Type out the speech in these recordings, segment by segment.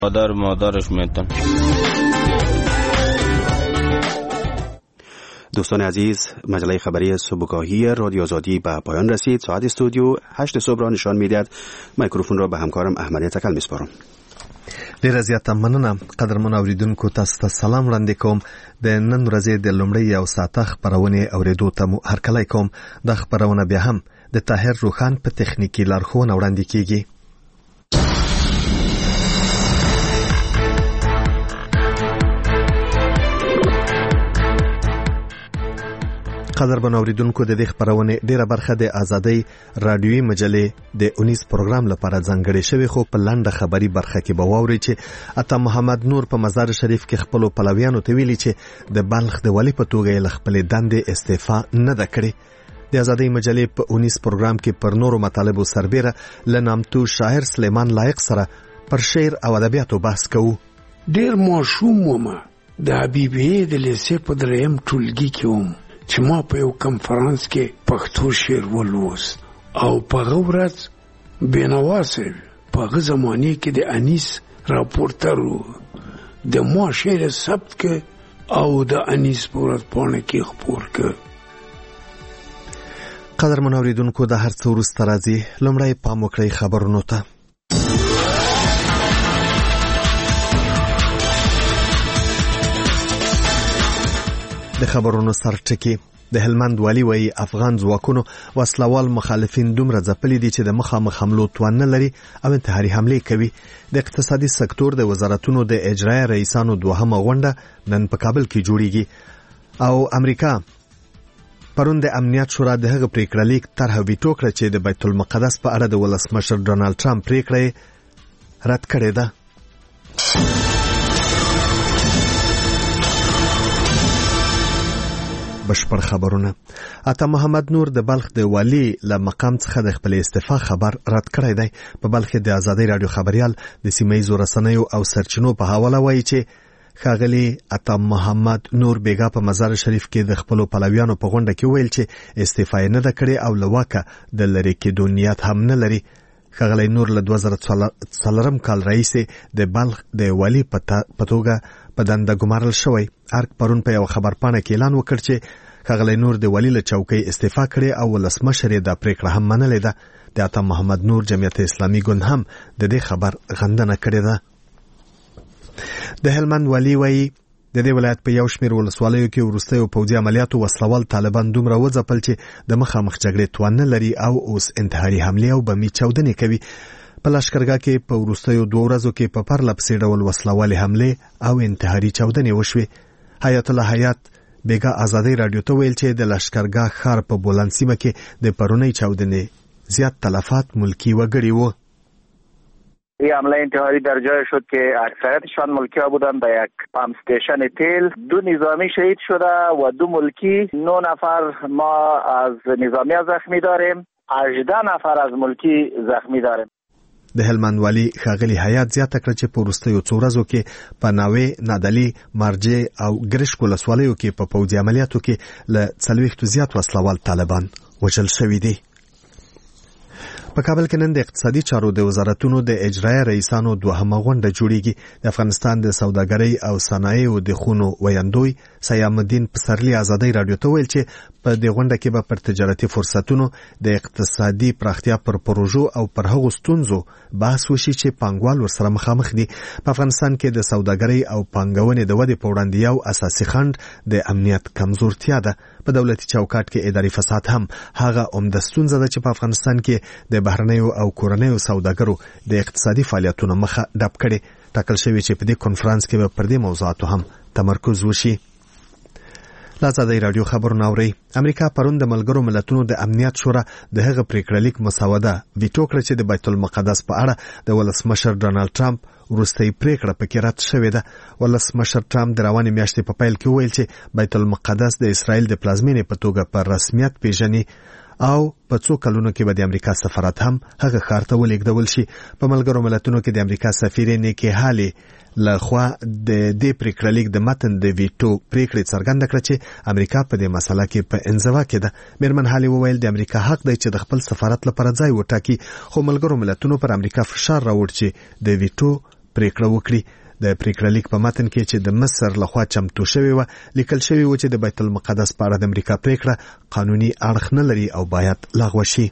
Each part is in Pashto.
مادرش میتن. دوستان عزیز، مجله خبری صبحگاهی رادیو آزادی به پایان رسید. ساعت استودیو 8 صبح را نشان میدهد. میکروفون را به همکارم احمد تکل میسپارم. ډیر زیاته مننه. قدرمن اوریدونکو، تاسو ته سلام وړاندې کوم. د نن ورځې د لومړۍ یو ساعته خبرونه اوریدو ته مو هرکلی کوم. د خبرونه بیا هم د طاهر روخان په تخنیکی لارښوونه وړاندې کیږي. قدرمن اوریدونکو، د دې خبرونه ډیره برخه د ازادۍ رادیوي مجلې د 19 پروګرام لپاره ځانګړې شوی، خو په لنډه خبري برخه کې به واوري چې عطا محمد نور په مزار شریف کې خپل پلویانو ته ویلي چې د بلخ د ولی په توګه له خپل دندې استعفا نه ده کړې. د ازادۍ مجلې په 19 پروګرام کې پر نورو مطالبو سربېره له نامتو شاعر سلیمان لایق سره پر شعر او ادبیاتو بحث کوو. ډیر ماشوم ومه د حبیبیې د لیسې په دریم ټولګي کې وم چې ما په یو کنفرانس کې پښتو شعر ولوست او په هغه ورځ بینوا صاحب په هغه زمانې کې د انیس راپورټر و، د ما شعر ثبت که او د انیس په ورځپاڼه کې خپور که. قدرمن اوریدونکو، د هر څه وروسته راځي. لومړی پام وکړئ خبرونو ته. د خبرونو سرټکی. د هلمند والی وایي افغان ځواکونو وسلوال مخالفین دومره ځپلي دي چې د مخامخ حملو توان نه لري او انتحاري حملې کوي. د اقتصادي سکتور د وزارتونو د اجرایه رئیسانو دوهمه غونډه نن په کابل کې جوړیږي او امریکا پرون د امنیت شورا د هغه پریکړه لیک طرح ویټو کړه چې د بیت المقدس په اړه د ولسمشر ډونالد ټرمپ پریکړه رد کړې ده. بشپړ خبرونه. عطا محمد نور د بلخ د والی له مقام څخه د خپل استعفا خبر رد کړی دی. په بلخ د ازادۍ رادیو خبريال د سیمه‌یزو رسنیو او سرچینو په حواله وایي چې ښاغلي عطا محمد نور بیګا په مزار شریف کې د خپل پلویانو په غونډه کې ویل چې استعفا نه ده کړې او لواکه د لری کېدو نیت هم نه لري. ښاغلي نور له 2004 کال رئیس د بلخ د والی په توګه په دنده ګمارل شوی. ارګ پرون په یو خبرپاڼه کې اعلان وکړ چې ښاغلی نور د والی له چوکۍ استعفا کړې او ولسمشر یې دا پریکړه هم منلې ده. د عطا محمد نور جمعیت اسلامي ګوند هم د دې خبر غندنه کړې ده. د هلمند والی وایي د دې ولایت په یو شمېر ولسوالیو کې وروستیو پوځي عملیاتو وسلوال طالبان دومره وځپل چې د مخامخ جګړې توان نه لري او اوس انتحاري حملې او بمي چاودنې کوي. په لښکرګاه کې په وروستیو 2 ورځو کې په پرله پسې ډول وسلوالې حملې او انتحاري چاودنې وشوې. حیات الله حیات بیګا ازادۍ رادیو ته ویل چې د لښکرګاه ښار په بولند سیمه کې د پرونی چاودنې زیاد تلفات ملکی وګړي وو. این حمله انتحاری در جای شد که اکثریتشان ملکی ها بودند. به یک پمپ استیشن تیل 2 نظامی شهید شده و 2 ملکی. 9 نفر ما از نظامی زخمی داریم، 18 نفر از ملکی زخمی داریم. د هلمند والی ښاغلي حیات زیاته کړه چې په وروستیو 2 ورځو کې په ناوې، نادلي، مارجې او ګرشک ولسوالیو کې په پوځي عملیاتو کې له 40 زیات وسلوال طالبان وژل شوي دي. په کابل کې نن د اقتصادي چارو د وزارتونو د اجرایه رئیسانو دوهمه غونډه جوړیږي. د افغانستان د سوداګرۍ او صنایعو د خونو ویاندوی سیام الدین پسرلی ازادۍ رادیو ته ویل چې په دې غونډه کې به پر تجارتي فرصتونو، د اقتصادي پراختیا پر پروژو او پر هغو ستونزو بحث وشي چې پانګوال ورسره مخامخ دي. په افغانستان کې د سوداګرۍ او پانګونې د ودې په وړاندې یو اساسي خنډ د امنیت کمزورتیا ده. په دولتي چوکاټ کې اداري فساد هم هغه عمده ستونزه ده چې په افغانستان کې د بهرنیو او کورنیو سوداګرو د اقتصادي فعالیتونو مخه ډپ کړي. ټاکل شوی چې په دې کنفرانس کې به پر دې موضوعاتو هم تمرکز وشي. ازادۍ رادیو خبرونه اوري. امریکا پرون د ملګرو ملتونو د امنیت شورا د هغه پریکړه لیک مسوده ویټو کړه چې د بیت المقدس په اړه د ولسمشر ډونالد ټرمپ وروستۍ پریکړه پکې رد شوې ده. ولسمشر ټرمپ د روانې میاشتې په پیل کې ویل چې بیت المقدس د اسرائیل د پلازمینې په توګه په رسمیت پیژني او په څو کلونو کې به د امریکا سفارت هم هغه ښار ته ولېږدول شي. په ملګرو ملتونو کې د امریکا سفیر نیکی هالي لخوا د دې پریکړه لیک د متن د ویټو پریکړې څرګنده کړه چې امریکا په دې مسله کې په انزوا کې ده. میرمن هالي وویل د امریکا حق دی چې د خپل سفارت لپاره ځای وټاکي، خو ملګرو ملتونو پر امریکا فشار راوړ چې د ویټو پریکړه وکړي. د پریکړه لیک په متن کې چې د مصر لخوا چمتو شوی و لیکل شوی و چې د بیت المقدس په اړه د امریکا پریکړه قانوني اړخ نه لري او باید لغوه شي.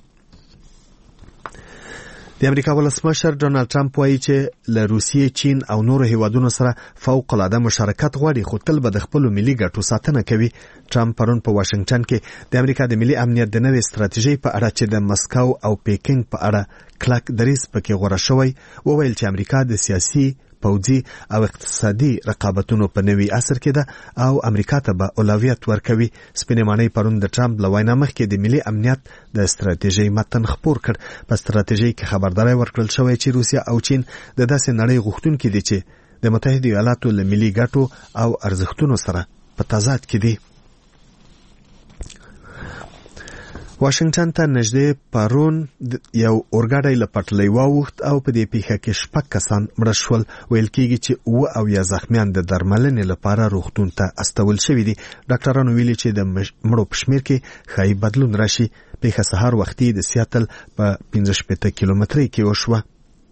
د امریکا ولسمشر ډونالد ټرمپ وایي چې له روسیې، چین او نورو هیوادونو سره فوق العاده مشارکت غواړي، خو تل به د خپلو ملي ګټو ساتنه کوي. ټرمپ پرون په واشنگټن کې د امریکا د ملي امنیت د نوې ستراتیژۍ په اړه چې د مسکو او پیکینګ په اړه کلک دریځ پکې غوره شوی وویل چې امریکا د سیاسي، پوځي او اقتصادي رقابتونو په نوي عصر کې ده او امریکا ته به اولویت ورکوي. سپینې ماڼۍ پرون د ټرمپ له وینا مخکې د ملي امنیت د ستراتیژۍ متن خپور کړ. په ستراتیژۍ کې خبرداری ورکړل شوی چې روسیا او چین د داسې نړۍ غوښتونکي دي چې د متحده ایالاتو له ملي ګټو او ارزښتونو سره په تضاد کې دي. واشنگټن ته نږدې پرون یو اورګاډی له پټلۍ واوښت او په دې پیښه کې 6 کسان مړه شول. ویل کېږي چې 9 زخمیان د درملنې لپاره روغتون ته استول شوي دي. ډاکټرانو ویلي چې د مړو په شمېر کې ښایي بدلون راشي. پیښه سهار وختي د سیاتل په 15 کیلومترۍ کې وشوه.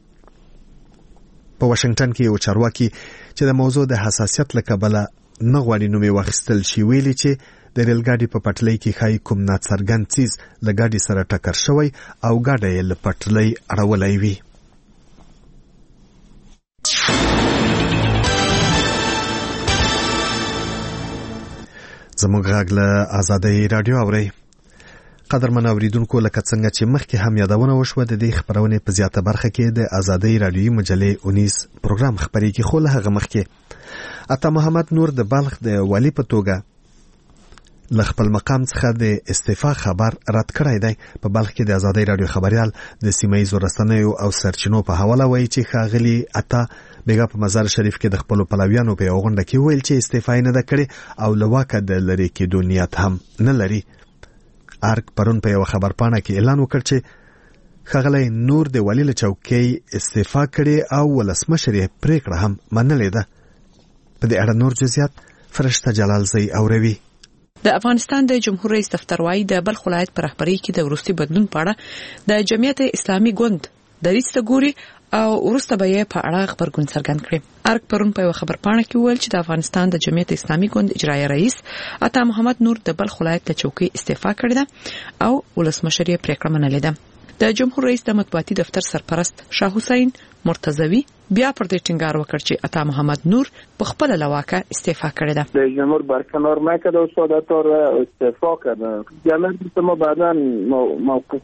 په واشنگټن کې یو چارواکي چې د موضوع د حساسیت له کبله نه غواړي نوم یې واخیستل شي ویلي چې د ریل ګاډي په پټلۍ کې ښایي کوم ناڅرګند څیز له ګاډي سره ټکر شوی او ګاډی یې له پټلۍ اړولی وي. زموږ غږ له آزادۍ راډیو اورئ. قدرمن اوریدونکو، لکه څنګه چې مخکې هم یادونه وشوه، د دې خبرونې په زیاته برخه کې د آزادۍ راډیویي مجلې 19 پروګرام خبرېږي. خو له هغه مخکې عطا محمد نور د بلخ د والي په توګه له خپل مقام څخه د استعفا خبر رد کړی دی. په بلخ کې د آزادۍ راډیو خبريال د سیمه‌ییزو رسنیو او سرچینو په حواله وایي چې ښاغلي عطا بیګا په مزار شریف کې د خپل پلویانو په یو غونډه کې ویل چې استعفا نه ده کړې او له واکه د لرې کېدو نیت هم نه لري. ارګ پرون په یو خبرپاڼه کې اعلان وکړ چې ښاغلی نور د والي له چوکۍ استعفا کړې او ولسمشر یې پریکړه هم منلې ده. په دې اړه نور جزئیات فرشته جلالزی اوروي. د افغانستان د جمهور رئیس دفتر وايي د بلخ ولایت پر رهبرۍ کې د وروستي بدلون په اړه د جمعیت اسلامي ګوند دریځ ته ګوري او وروسته به یې په اړه خبرګون څرګند کړي. ارګ پرون په خبرپاڼه کې ویل چې د افغانستان د جمعیت اسلامي ګوند اجرایي رئیس عطا محمد نور د بلخ ولایت له چوکۍ استعفا کړې ده او ولسمشر یې پریکړه منلې ده. د جمهور رئیس د مطبوعاتي دفتر سرپرست شاه حسین مرتضوی بیا پر دې ټینګار وکړ چې عطا محمد نور په خپل لواکه استعفا کړې ده. رئیس جمهور برکنار نکرد و سعادت‌ها را استعفا کرد. جمعیت ما بعداً موقف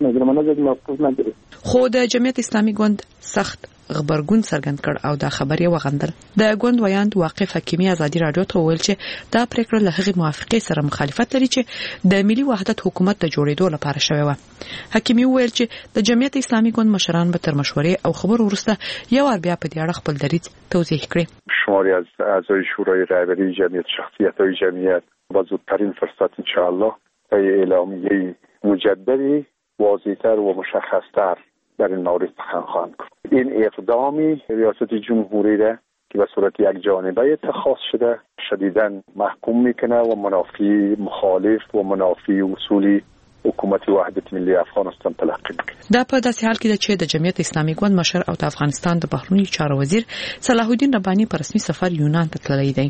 نگرفت. خو د جمعیت اسلامي ګوند سخت خبرګون څرګند کړ او دا خبرې وغندل. د ګوند ویاند واقف حکیمي ازادي راډیو ته ویل چې دا پریکړه له هغې موافقې سره مخالفت لري چې د ملي وحدت حکومت د جوړېدو لپاره شوی و. حکیمي ویل چې د جمعیت اسلامي ګوند مشران به تر مشورې او خبرو وروسته یو ور بیا په دې اړه خپل دریځ توضیح کړي. شماری از اعضای شورای رهبری جمعیت، شخصیت‌های جمعیت با زودترین فرصت انشاءالله به اعلامیه مجددی واضح‌تر و مشخص‌تر در این مورد سخن خواهند گفت. این اقدامی ریاست جمهوری را که به صورت یک جانبه اتخاذ شده شدیداً محکوم میکنه و منافی مخالف و منافی اصولی حکومت وحدت ملی افغانستان تلقی میکنه. دا په داسې حال کې ده چې د جمعیت اسلامي ګوند مشر او د افغانستان د بهرنیو چارو وزیر صلاح الدین رباني په رسمي سفر یونان ته تللی دی.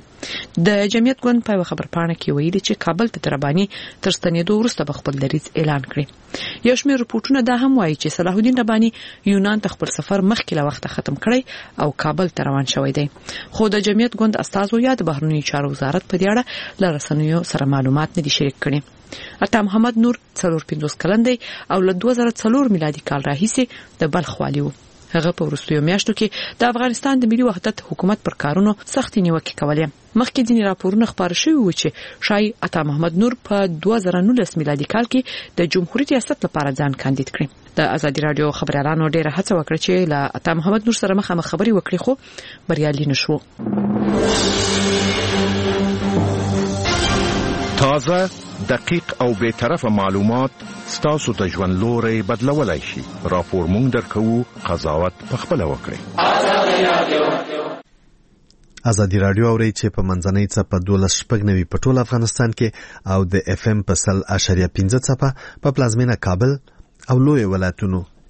د جمعیت ګوند په خبرپاڼه کې ویلي چې کابل ته رباني تر ستنېدو وروسته به خپل دریځ اعلان کړي. یو شمېر رپورټونه دا هم وایي چې صلاح الدین رباني یونان ته خپل سفر مخکې له وخته ختم کړی او کابل ته روان شوی دی. خو د جمعیت ګوند استازو یا د بهرنیو چارو وزارت په دې اړه له رسنیو سره معلومات نه دي شریک کړي. عطا محمد نور 45 کلن دی او له 2004 میلادي کال راهیسې د بلخ والي و. هغه په وروستیو میاشتو کې د افغانستان د ملي وحدت حکومت پر کارونو سختې نیوکې کولې. مخکې ځینې راپورونه خپاره شوي و چې شاید عطا محمد نور په 2019 میلادي کال کې د جمهوریت ریاست لپاره ځان کاندید کړي. د آزادي راډیو خبريالانو ډېره هڅه وکړه چې له عطا محمد نور سره مخامخ خبرې وکړي خو بریالي نشو. تازه، دقیق او بے طرفه معلومات ستاسو ته ژوند لوري بدلولای شي. راپور مونږ درکو، قضاوت پخپله وکړئ. آزادي راډیو اوري چې په منځنۍ څپه 12.9 په ټول افغانستان کې او د FM په 100.5 څپه په پلازمینه کابل او لوی ولایتونو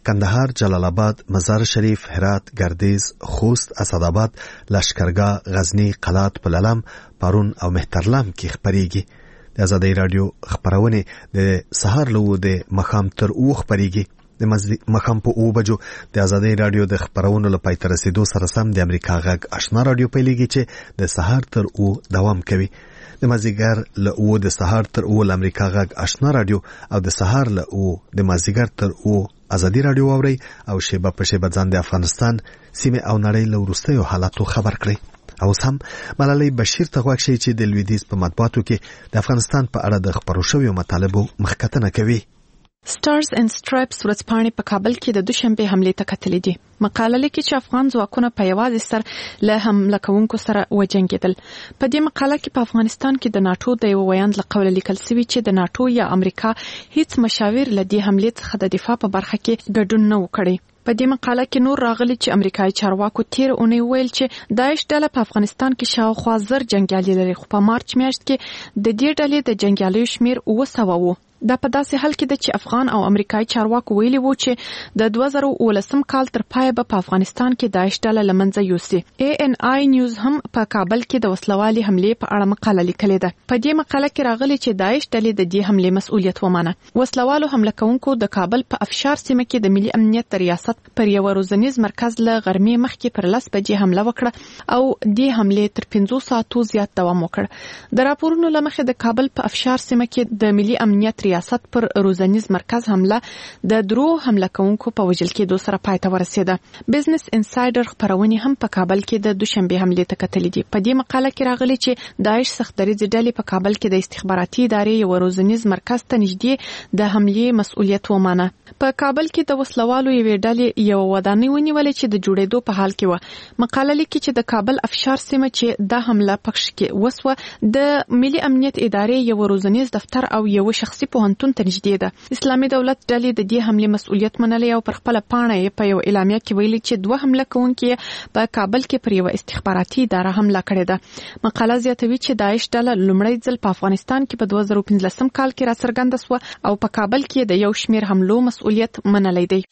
کندهار، جلال آباد، مزار شریف، هرات، گردیز، خوست، اسدآباد، لشکرګاه، غزنی، قلات، پلالم، پارون او مهترلام کې خبريږي. د آزادۍ رادیو خبرونه د سهار له د مخام تر او خبريږي. د مخام په 9 بجو د آزادۍ رادیو د خبرونو لپاره تر رسیدو سره سم د امریکا غږ آشنا رادیو پیلېږي چې د سهار تر او دوام کوي. د مازیګر له او د سهار تر او د امریکا غږ آشنا رادیو او د سهار له او د مازیګر تر او آزادۍ رادیو اوري او شیبه په شیبه ځان د افغانستان سیمه او نړۍ له وروستیو حالاتو خبر کړي. او سم ملالۍ بشیر ته غواړي چې د لویدیز په مطبوعاتو کې د افغانستان په اړه د خبرو شویو مطالبو مخکتنه کوي. Stars and Stripes ورځپاڼې په کابل کې د دوشنبه حملې ته کتلې دي. مقاله لیکي چې افغان ځواکونه په یوازې سر له حمله کوونکو سره وجنګېدل. په دې مقاله کې په افغانستان کې د ناتو د یو ویاند له قوله لیکل شوی چې د ناتو یا امریکا هیڅ مشاور له دې حملې څخه د دفاع په برخه کې ګډون نه وکړي. په دې مقاله کې نور راغلي چې امریکایي چارواکو تیر اونۍ ویل چې داعش ډله په افغانستان کې شاوخوا 1000 جنگیالي لري، خو په مارچ میاشت کې د دې ډلې د جنگیالیو شمیر 900 و. دا په داسې حال کې ده چې افغان او امریکایي چارواکو ویلي وو چې د 2019 کال تر پای به په افغانستان کې داعش ډله له منځه یوسي. ANI نیوز هم په کابل کې د وسلوالي حملې په اړه مقاله لیکلې ده. په دې مقاله کې راغلي چې داعش ډلې د دې حملې مسؤلیت ومانه. وسلوالو حمله کوونکو د کابل په افشار سیمه کې د ملي امنیت ریاست پر یو روزنیز مرکز له غرمې مخکې پر 10 بجې حمله وکړه او دې حملې تر 500 ساعتو زیات دوام وکړ. د راپورونو لمخې د کابل په افشار سیمه کې د ملي امنیت ریاست پر روزنیز مرکز حمله د درو حمله کوونکو په وژل کېدو سره پای ته ورسېده. بزنس انسایډر خبرونه هم په کابل کې د دوشنبه حملې ته کتلې دي. په دې مقاله کې راغلي چې داعش سختدریځ ډلې په کابل کې د استخباراتي ادارې یو روزنیز مرکز ته نږدې د حملې مسؤلیت ومانه. په کابل کې د وسلوالو یوې ډلې یو ودانۍ ونیولې چې د جوړېدو په حال کې و. مقاله لیکي چې د کابل افشار سیمه چې د حمله پکښ کې وسوه د ملي امنیت ادارې یو روزنیز دفتر او یو شخصي پوهنتون ته نږدې ده. اسلامي دولت ډلې د دې حملې مسؤلیت منلې او پر خپل پاڼه په یو اعلامیه کې ویلي چې 2 حمله کوونکي په کابل کې پر یو استخباراتي اداره حمله کړې ده. مقاله زیاتوي چې داعش ډله لومړی ځل په افغانستان کې په 2015 کال کې راڅرګنده شوه او په کابل کې د یو شمیر حملو مسؤلیت منلی دی.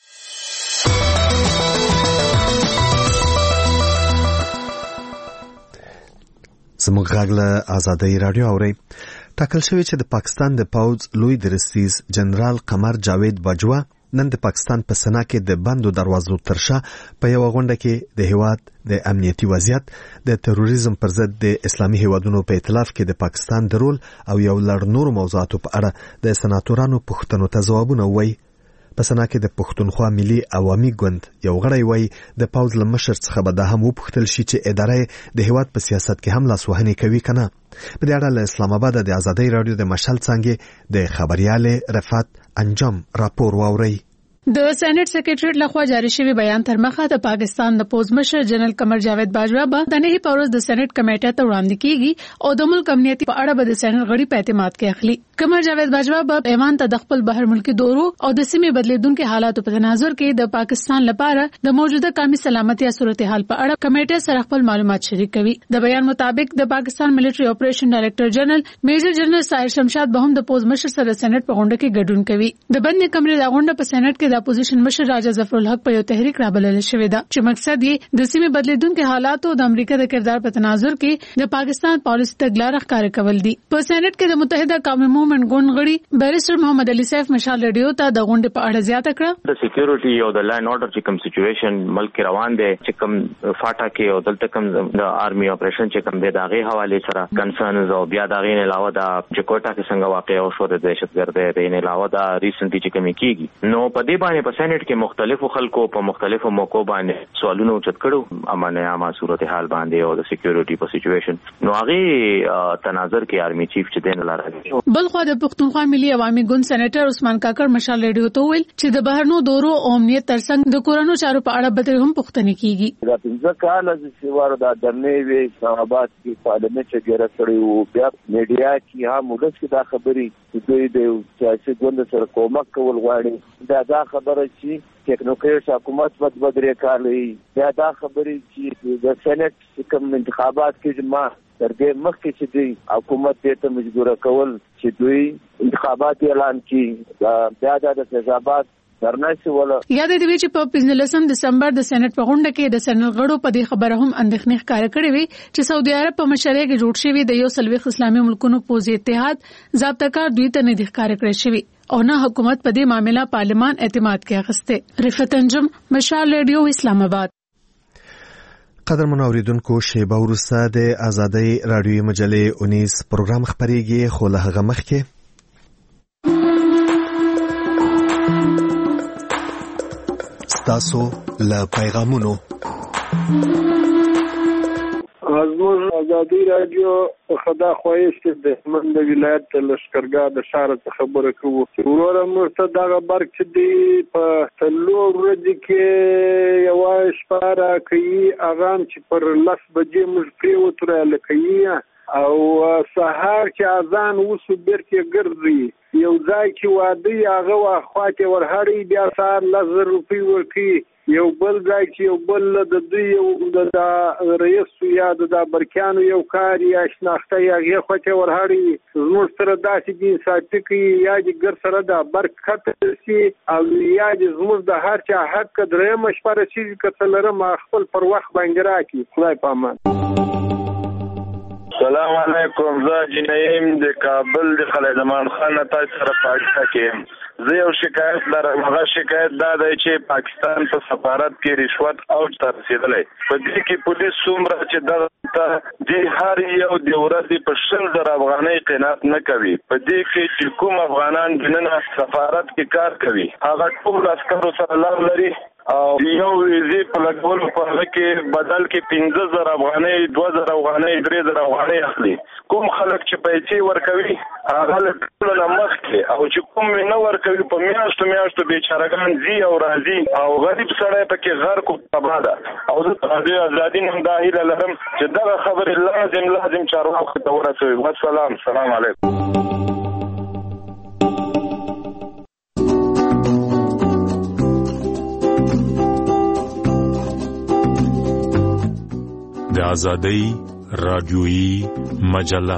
زموږ غږ له آزادۍ رادیو اوري. ټاکل شوی چې د پاکستان د پوځ لوی درستیز جنرال قمر جاوید باجوا نن د پاکستان په سنا کې د بندو دروازو ترشا په یو غونډه کې د هیواد د امنیتي وضعیت، د تروریزم پر ضد د اسلامي هیوادونو په ائتلاف کې د پاکستان د رول او یو لړ نور موضوعاتو په اړه د سناتورانو پوښتنو ته ځوابونه وایي. په سنا کې د پښتونخوا ملي عوامي ګوند یو غړی وایي د پوځ له مشر څخه به دا هم وپوښتل شي چې اداره د هیواد په سیاست کې هم لاسوهنې کوي کنه. په دې اړه له اسلام آباد د آزادۍ رادیو د مشال څنګه د خبريال رفعت انجام راپور واوري. د سېنات سکریټریټ لخوا جاری شوی بیان تر مخه د پاکستان د پوز مشر جنرال قمر جاوید باجوا به د نه پورز د سېنات کمیټه ته وړاندې کیږي او د ملک امنیتي په اړه به د سېنات غړي په اعتماد کې اخلي. قمر جاوید باجوا به ایوان ته د خپل بهر ملکی دورو او د سیمې بدلیدونکو حالاتو په تناظر کې د پاکستان لپاره د موجوده قومي سلامتي صورتحال په اړه کمیټه سره خپل معلومات شریک کوي. د بیان مطابق د پاکستان ملټری اپریشن ډایریکټر جنرال میجر جنرال ساحر شمشاد به هم د پوز مشر سره سېنات په غونډه کې ګډون کوي. د بندي کمرې د غونډه په سېنات کې د اپوزیشن مشر راجا ظفر الحق په یو تحریک رابلل شوې ده چې مقصد یې د سیمې بدلیدونکو حالاتو د امریکا د کردار په تناظر کې د پاکستان پالیسي تګلارې ښکار کول دي. په سېنات کې د متحده قومي موومېنټ ګوند غړي بیرسټر محمد علي سیف مشال ریډیو ته د غونډې په اړه زیاته کړه. د سکیورټي او د لاین اورډر چې کوم سچويشن ملک روان دي چې کوم فاټا کې او دلته کوم د آرمي اپریشن چې کوم د داغي حواله سره کنسرنز او بیا داغي نه علاوه د چکوټا کې څنګه واقع او شو د دهشتګردۍ د نه علاوه د ریسنټلی چې کوم کیږي نو په دې باندې په سېنات کې مختلفو خلکو په مختلفو موقعو باندې سوالونه اوچت کړو امانه عامه صورتحال باندې او د سکیورټي په سچويشن نو هغه تناظر کې آرمي چیف چې دین لاره. بل خو د پښتونخوا ملي عوامي ګوند سېنیټر عثمان کاکړ مشال ریډیو ته ویل چې د بهرنو دورو او امنیت ترڅنګ د کورونو چارو په اړه به هم پوښتنې کیږي. دا پنځه کال چې واره د دمنې وی اسلام آباد کې پارلیمنت چې ګره کړی وو بیا میډیا کې هم ولس کې دا خبري چې دوی د سیاسي ګوند سره کومک کول غواړي دا خبره چې ټیکنوکریټ حکومت بدرې کارلي دا خبري چې د سېنات کوم انتخابات کې ما تر دې مخکې چې دی حکومت دې ته مجبور کول چې دوی انتخابات اعلان کړي بیا د تضابط درناسي ولا یاد دې چې په 15 دسمبر د سېنات په غونډه کې د سېنات غړو په دې خبره هم اندېښنې ښکاره کړې وي چې سعودي عرب په مشرۍ کې جوړ شوی د یو سلوي اسلامي ملکونو پوځي اتحاد ضابطه کار دوی ته نه دي ښکاره کړی شوی او نه حکومت په دې معاملې پارلمان اعتماد کې اخیسته. رفعت انجم، مشال ریډیو، اسلام آباد. قدرمن اوریدونکو، شیبه وروسته د آزادۍ رادیوي مجلې 19 پروګرام خپرېږي، خو له هغه مخکې ستاسو له پیغامونو زموږ آزادۍ رادیو خدا خواهش د هلمند ولایت د لښکرګاه د ښار څخه خبره کوو. وروره موږ ته دغه برق چې دی په څلور ورځې کې یوه شپه راکوي، هغه هم چې پر 10 بجې موږ پرېوتو راله او سهار چې اذان وسو بیرته ګرځي یو ځای کې واده هغه خواته ورهړي بیا سهار 10,000 روپۍ ورکوي. یو بل ځای چې یو بل د دوی د رئیس یا د برکیانو یو کار یا شناخته هغه خواته ورهړي. زموږ سره داسې دي انصافي کوي یا د ګر سره د برق خطر سي او یا د زموږ د هر چا حق درې مشوره شي کتلرم خپل پر وخت باندې راکړي. خدای په امان. السلام علیکم، زه جنیم د کابل د خالد زمان خان تاسو سره پاتې کېم. زه یو شکایت لرم. هغه شکایت دا دی چې پاکستان په سفارت کې رشوت اوج ته رسیدلی. په دې کې پولیس څومره چې د هر یو د ورځې په 100,000 افغانۍ قناعت نه کوي. په دې کې چې کوم افغانان دننه سفارت کې کار کوي هغه ټول عسکرو سره لار لري او یو ویزې په لګولو په هغه کې بدل کې 15,000 افغانۍ، 2,000 افغانۍ، 3,000 افغانۍ اخلي. کوم خلک چې پیسې ورکوي هغه له ټولو نه مخکې او چې کوم نه ورکوي په میاشتو بیچارهګان ځي او راځي او غریب سړی پکې غرق او تباه ده. او زه د ازادي نن دا هیله لرم چې دغه خبرې لازم چارواکو ته ورسوي. والسلام، السلام علیکم. د آزادۍ رادیویی مجله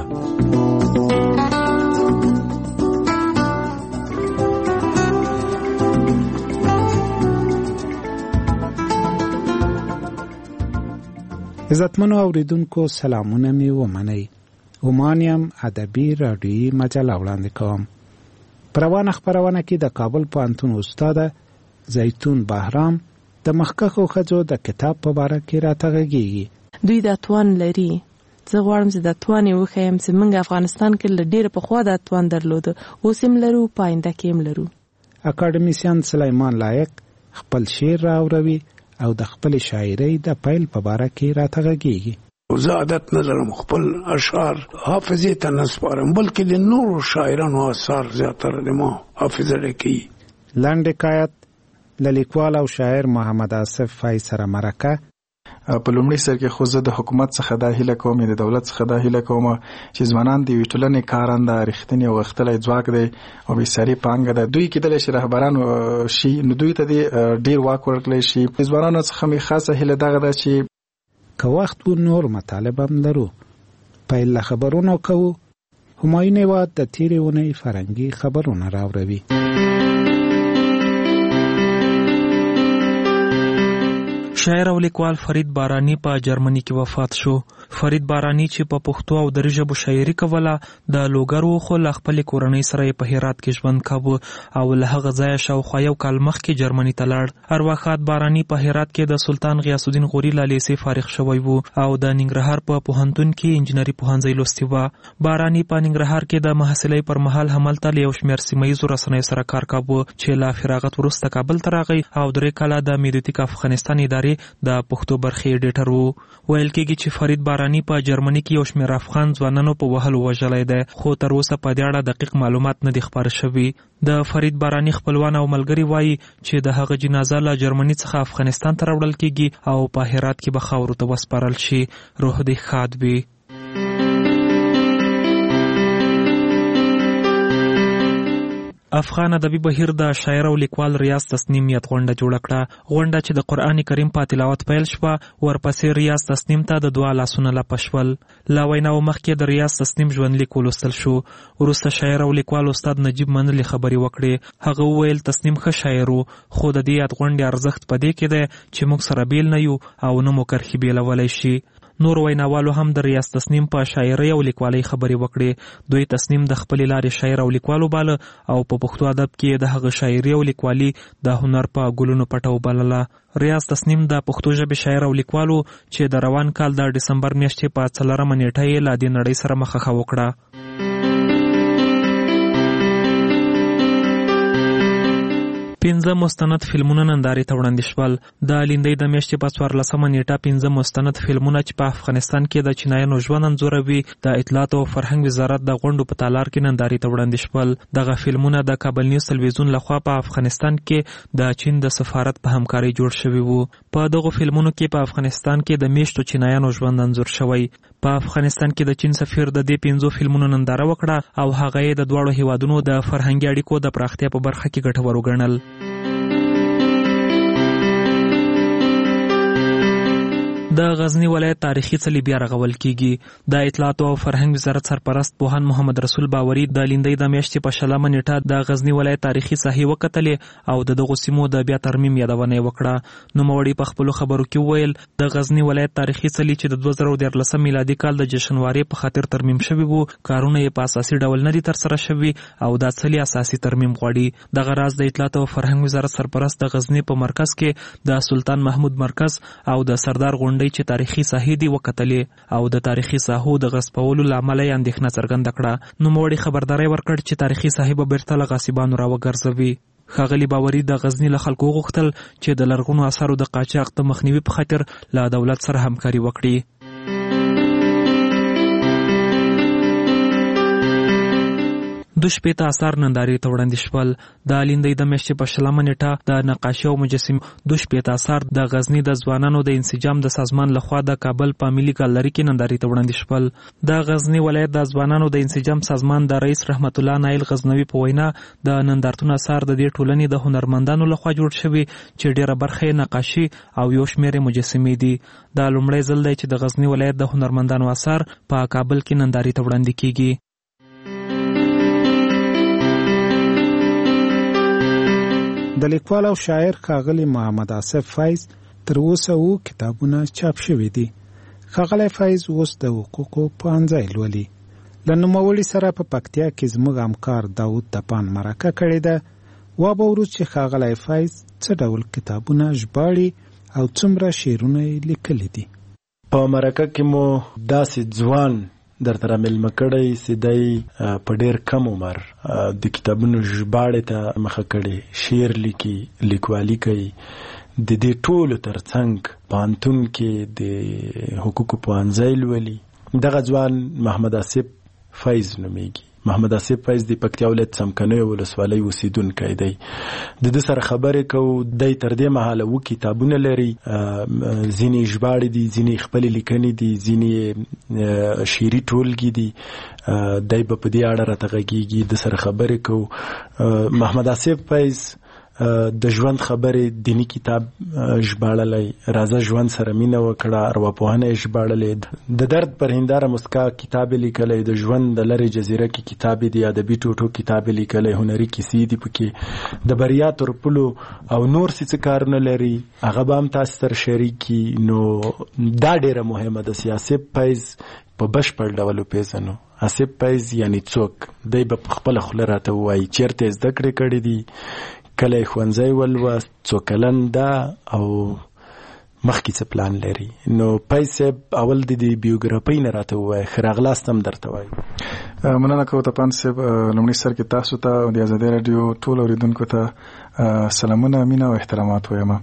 عزتمنو اوریدونکو، سلامونه می ومنئ. عمانیم ادبي رادیویی مجله وړاندې کوم. پروانه خبرونه کې د کابل پوهنتون استاد زیتون بهرام د مخکښو ښځو د کتاب په اړه کې راته غږیږي. دوی د توان لري. زه غواړم چې د توان یې وښیم چې موږ افغانستان کې له ډېره پخوا د توان درلوده، اوس هم لرو، په آینده کې هم لرو. اکاډمیسیان سلیمان لایق خپل شعر راوروي او د خپل شاعرۍ د پیل په اړه کې راته غږیږي. زه عادت نه لرم خپل اشعار حافظې ته نه سپارم، بلکې د نورو شاعرانو اثار زیاتره د ما حافظه لکي. لاندې حکایت له لیکوال او شاعر محمد آصف فای سره مرکه. په لومړي سر کې خو زه د حکومت څخه دا هیله کوم، د دولت څخه دا هیله کوم چې ځوانان د ټولنې کارنده، رښتینی او غښتلی ځواک دی او بېساري پانګه ده. دوی کېدلی شي رهبران شي، نو دوی ته ډېر واک ورکړلی شي. د ځوانانو څخه مې خاصه هیله دغه ده چې که وخت و نور مطالب هم لرو. پیل له خبرونو کوو. همایون هیواد د تېرې اونۍ فرهنګي خبرونه راوروي. شاعر او لیکوال فرید بارانی په جرمني کې وفات شو. فرید بارانی چې په پښتو او دري ژبو شاعري کوله، د لوګر و خو له خپلې کورنۍ سره په هرات کې ژوند کاوه او له هغه ځایه شاوخوا یو کال مخکې جرمني ته لاړ. ارواښاد بارانی په هرات کې د سلطان غیاث الدین غوري له لیسې فارغ شوی و او د ننګرهار په پوهنتون کې انجنیري پوهنځی لوستی و. بارانی په ننګرهار کې د محصلۍ پر مهال هملته له یو شمېر سیمهیزو رسنیو سره کار کاوه چې له فراغت وروسته کابل ته راغی او 3 کاله د میډیټیک افغانستان ادارې د پښتو برخې ایډیټر وو. ویل کېږي چې فرید بارانی په جرمني کې یو شمېر افغان ځوانانو په وهلو وژلی دی، خو تر اوسه په دې اړه دقیق معلومات نه دي خپاره شوي. د فرید بارانی خپلوان او ملګري وایي چې د هغه جنازه له جرمني څخه افغانستان ته راوړل کېږي او په هرات کې به خاورو ته وسپارل شي. روح دې ښاد وي. افغان ادبي بهیر د شاعر او لیکوال ریاض تسنیم یاد غونډه جوړه کړه. غونډه چې د قرآن کریم په تلاوت پیل شوه، ورپسې ریاض تسنیم ته د دعا لاسونه لپشول. لا ویناو مخکې د ریاض تسنیم ژوندلیک ولوستل شو. وروسته شاعر او لیکوال استاد نجیب منلي خبرې وکړې. هغه وویل تسنیم ښه شاعر و، خو د دې یاد غونډې ارزښت په دې کې دی چې موږ سره بیل نه یو او نه مو کرښې بیلولی شي. نور ویناوالو هم د ریاض تسنیم په شاعرۍ او لیکوالۍ خبرې وکړې. دوی تسنیم د خپلې لارې شاعر او لیکوال وباله او په پښتو ادب کې د هغه شاعري او لیکوالي د هنر په ګلونو پټه وبلله. ریاض تسنیم د پښتو ژبې شاعر او لیکوالو چې د روان کال د ډسمبر میاشتې په 4 نیټه یې له دې نړۍ سره مخه وکړه. 15 مستند فلمونه نندارې ته وړاندې شول. د لیندۍ د میاشتې په 14 نیټه 15 مستند فلمونه چې په افغانستان کې د چینایانو ژوند انځوروي د اطلاعات او فرهنګ وزارت د غونډو په تالار کې نندارې ته وړاندې شول. دغه فلمونه د کابل نیوز تلویزیون لخوا په افغانستان کې د چین د سفارت په همکارۍ جوړ شوي وو. په دغه فلمونو کې په افغانستان کې د میشتو چینایانو ژوند انځور شوی. په افغانستان کې د چین سفیر د دې 15 فلمونو ننداره وکړه او هغه یې د دواړو هیوادونو د فرهنګي اړیکو د پراختیا په برخه کې ګټور وګڼل. د غزنی ولایت تاریخي څلي بیا رغول کیږي. د اطلاعات او فرهنګ وزارت سرپرست پوهان محمد رسول باوري د لیندۍ د میاشتې په 20 نیټه د غزنی ولایت تاریخي ساحې وکتلې او دغه سیمو د بیا ترمیم یادونه وکړه. نوموړي په خپل خبرو کې وویل د غزنی ولایت تاریخي څلي چې د 2013 میلادي کال د جشنواري په خاطر ترمیم شوی وو، کارونه یې په اساسي ډول نه دي تر سره شوي او د څلي اساسي ترمیم غواړي. دغه راز د اطلاعات او فرهنګ وزارت سرپرست د غزنی په مرکز کې د سلطان محمود مرکز او د سردار غونډۍ چې تاریخي ساحې دی وکتلې او د تاریخي ساحو د غصبولو لامل یې اندېښنه څرګنده کړه. نوموړي خبرداري ورکړ چې تاریخي ساحې به بیرته له غاصبانو راوګرځوي. ښاغلي باوري د غزنی له خلکو غوښتل چې د لرغونو اثارو د قاچاق د مخنیوي په خاطر له دولت سره همکاري وکړي. 2 اثار نندارې ته وړاندې شول. د لیندۍ د میاشتې په 20 نیټه د نقاشي او مجسم 2 اثار د غزنی د ځوانانو د انسجام د سازمان لخوا د کابل په ملي ګالري کې نندارې ته وړاندې شول. د غزنی ولایت د ځوانانو د انسجام سازمان د رئیس رحمت الله نایل غزنوي په وینا د نندارتون اثار د دې ټولنې د هنرمندانو لخوا جوړ شوي چې ډیره برخه یې نقاشي او یو شمېر مجسمې دي. دا لومړی ځل دی چې د غزنی ولایت د هنرمندانو اثار په کابل کې نندارې ته وړاندې کیږي. د لیکوال او شاعر ښاغلي محمد آصف فیض تر اوسه وو کتابونه چاپ شوي دي. ښاغلی فیض اوس د حقوقو پوهنځی لولي. له نوموړي سره په پکتیا کې زموږ همکار داود تپان مرکه کړې ده. وابورو چې ښاغلی فیض څه ډول کتابونه ژباړي او څومره شعرونه یې لیکلي دي. په مرکه کې مو داسې ځوان درته رامیلمه کړی چې دی په ډېر کم عمر د کتابونو ژباړې ته مخه کړې، شعر لیکي، لیکوالي کوي. د دې ټولو ترڅنګ پوهنتون کې د حقوقو پوهنځی لولي. دغه ځوان محمد آصف فیض نومیږي. محمد آصف فیض د پکتیا ولایت څمکنیو ولسوالۍ اوسیدونکی دی. د ده سره خبرې کوو. دی تر دې مهاله اووه کتابونه لري، ځینې ژباړې دي، ځینې خپلې لیکنې دي، ځینې شعري ټولګې دي. دی به په دې اړه راته غږېږي، د سره خبرې کوو. محمد آصف فیض د ژوند خبرې دینی کتاب ژباړلی، راځه ژوند سره مینه وکړه ارواپوهنه یې ژباړلی، د درد پر هنداره مسکا کتاب یې لیکلی، د ژوند د لرې جزیره کې کتاب یې دی، ادبي ټوټو کتاب یې لیکلی، هنري کیسې دي پکې، د بریا تر پلو او نور څه کارونه لري، هغه به هم تاسو سره شریکي. نو دا ډېره مهمه ده چې آصف فیض په بشپړ ډول وپېژنو. آصف فیض یعنی څوک؟ دی به په خپله خوله راته ووایي چېرته یې زده کړې کړې دي، کله یې ښوونځی ولوست، څو کلن ده او مخکې څه پلان لري. نو فیض صاحب اول د دې بیوګرافۍ نه راته ووایه. ښه راغلاست هم درته وایو. مننه کوو تپان صاحب. لومړي سر کې تاسو ته او د ازادۍ راډیو ټولو اورېدونکو ته سلامونه، مینه او احترامات وایم.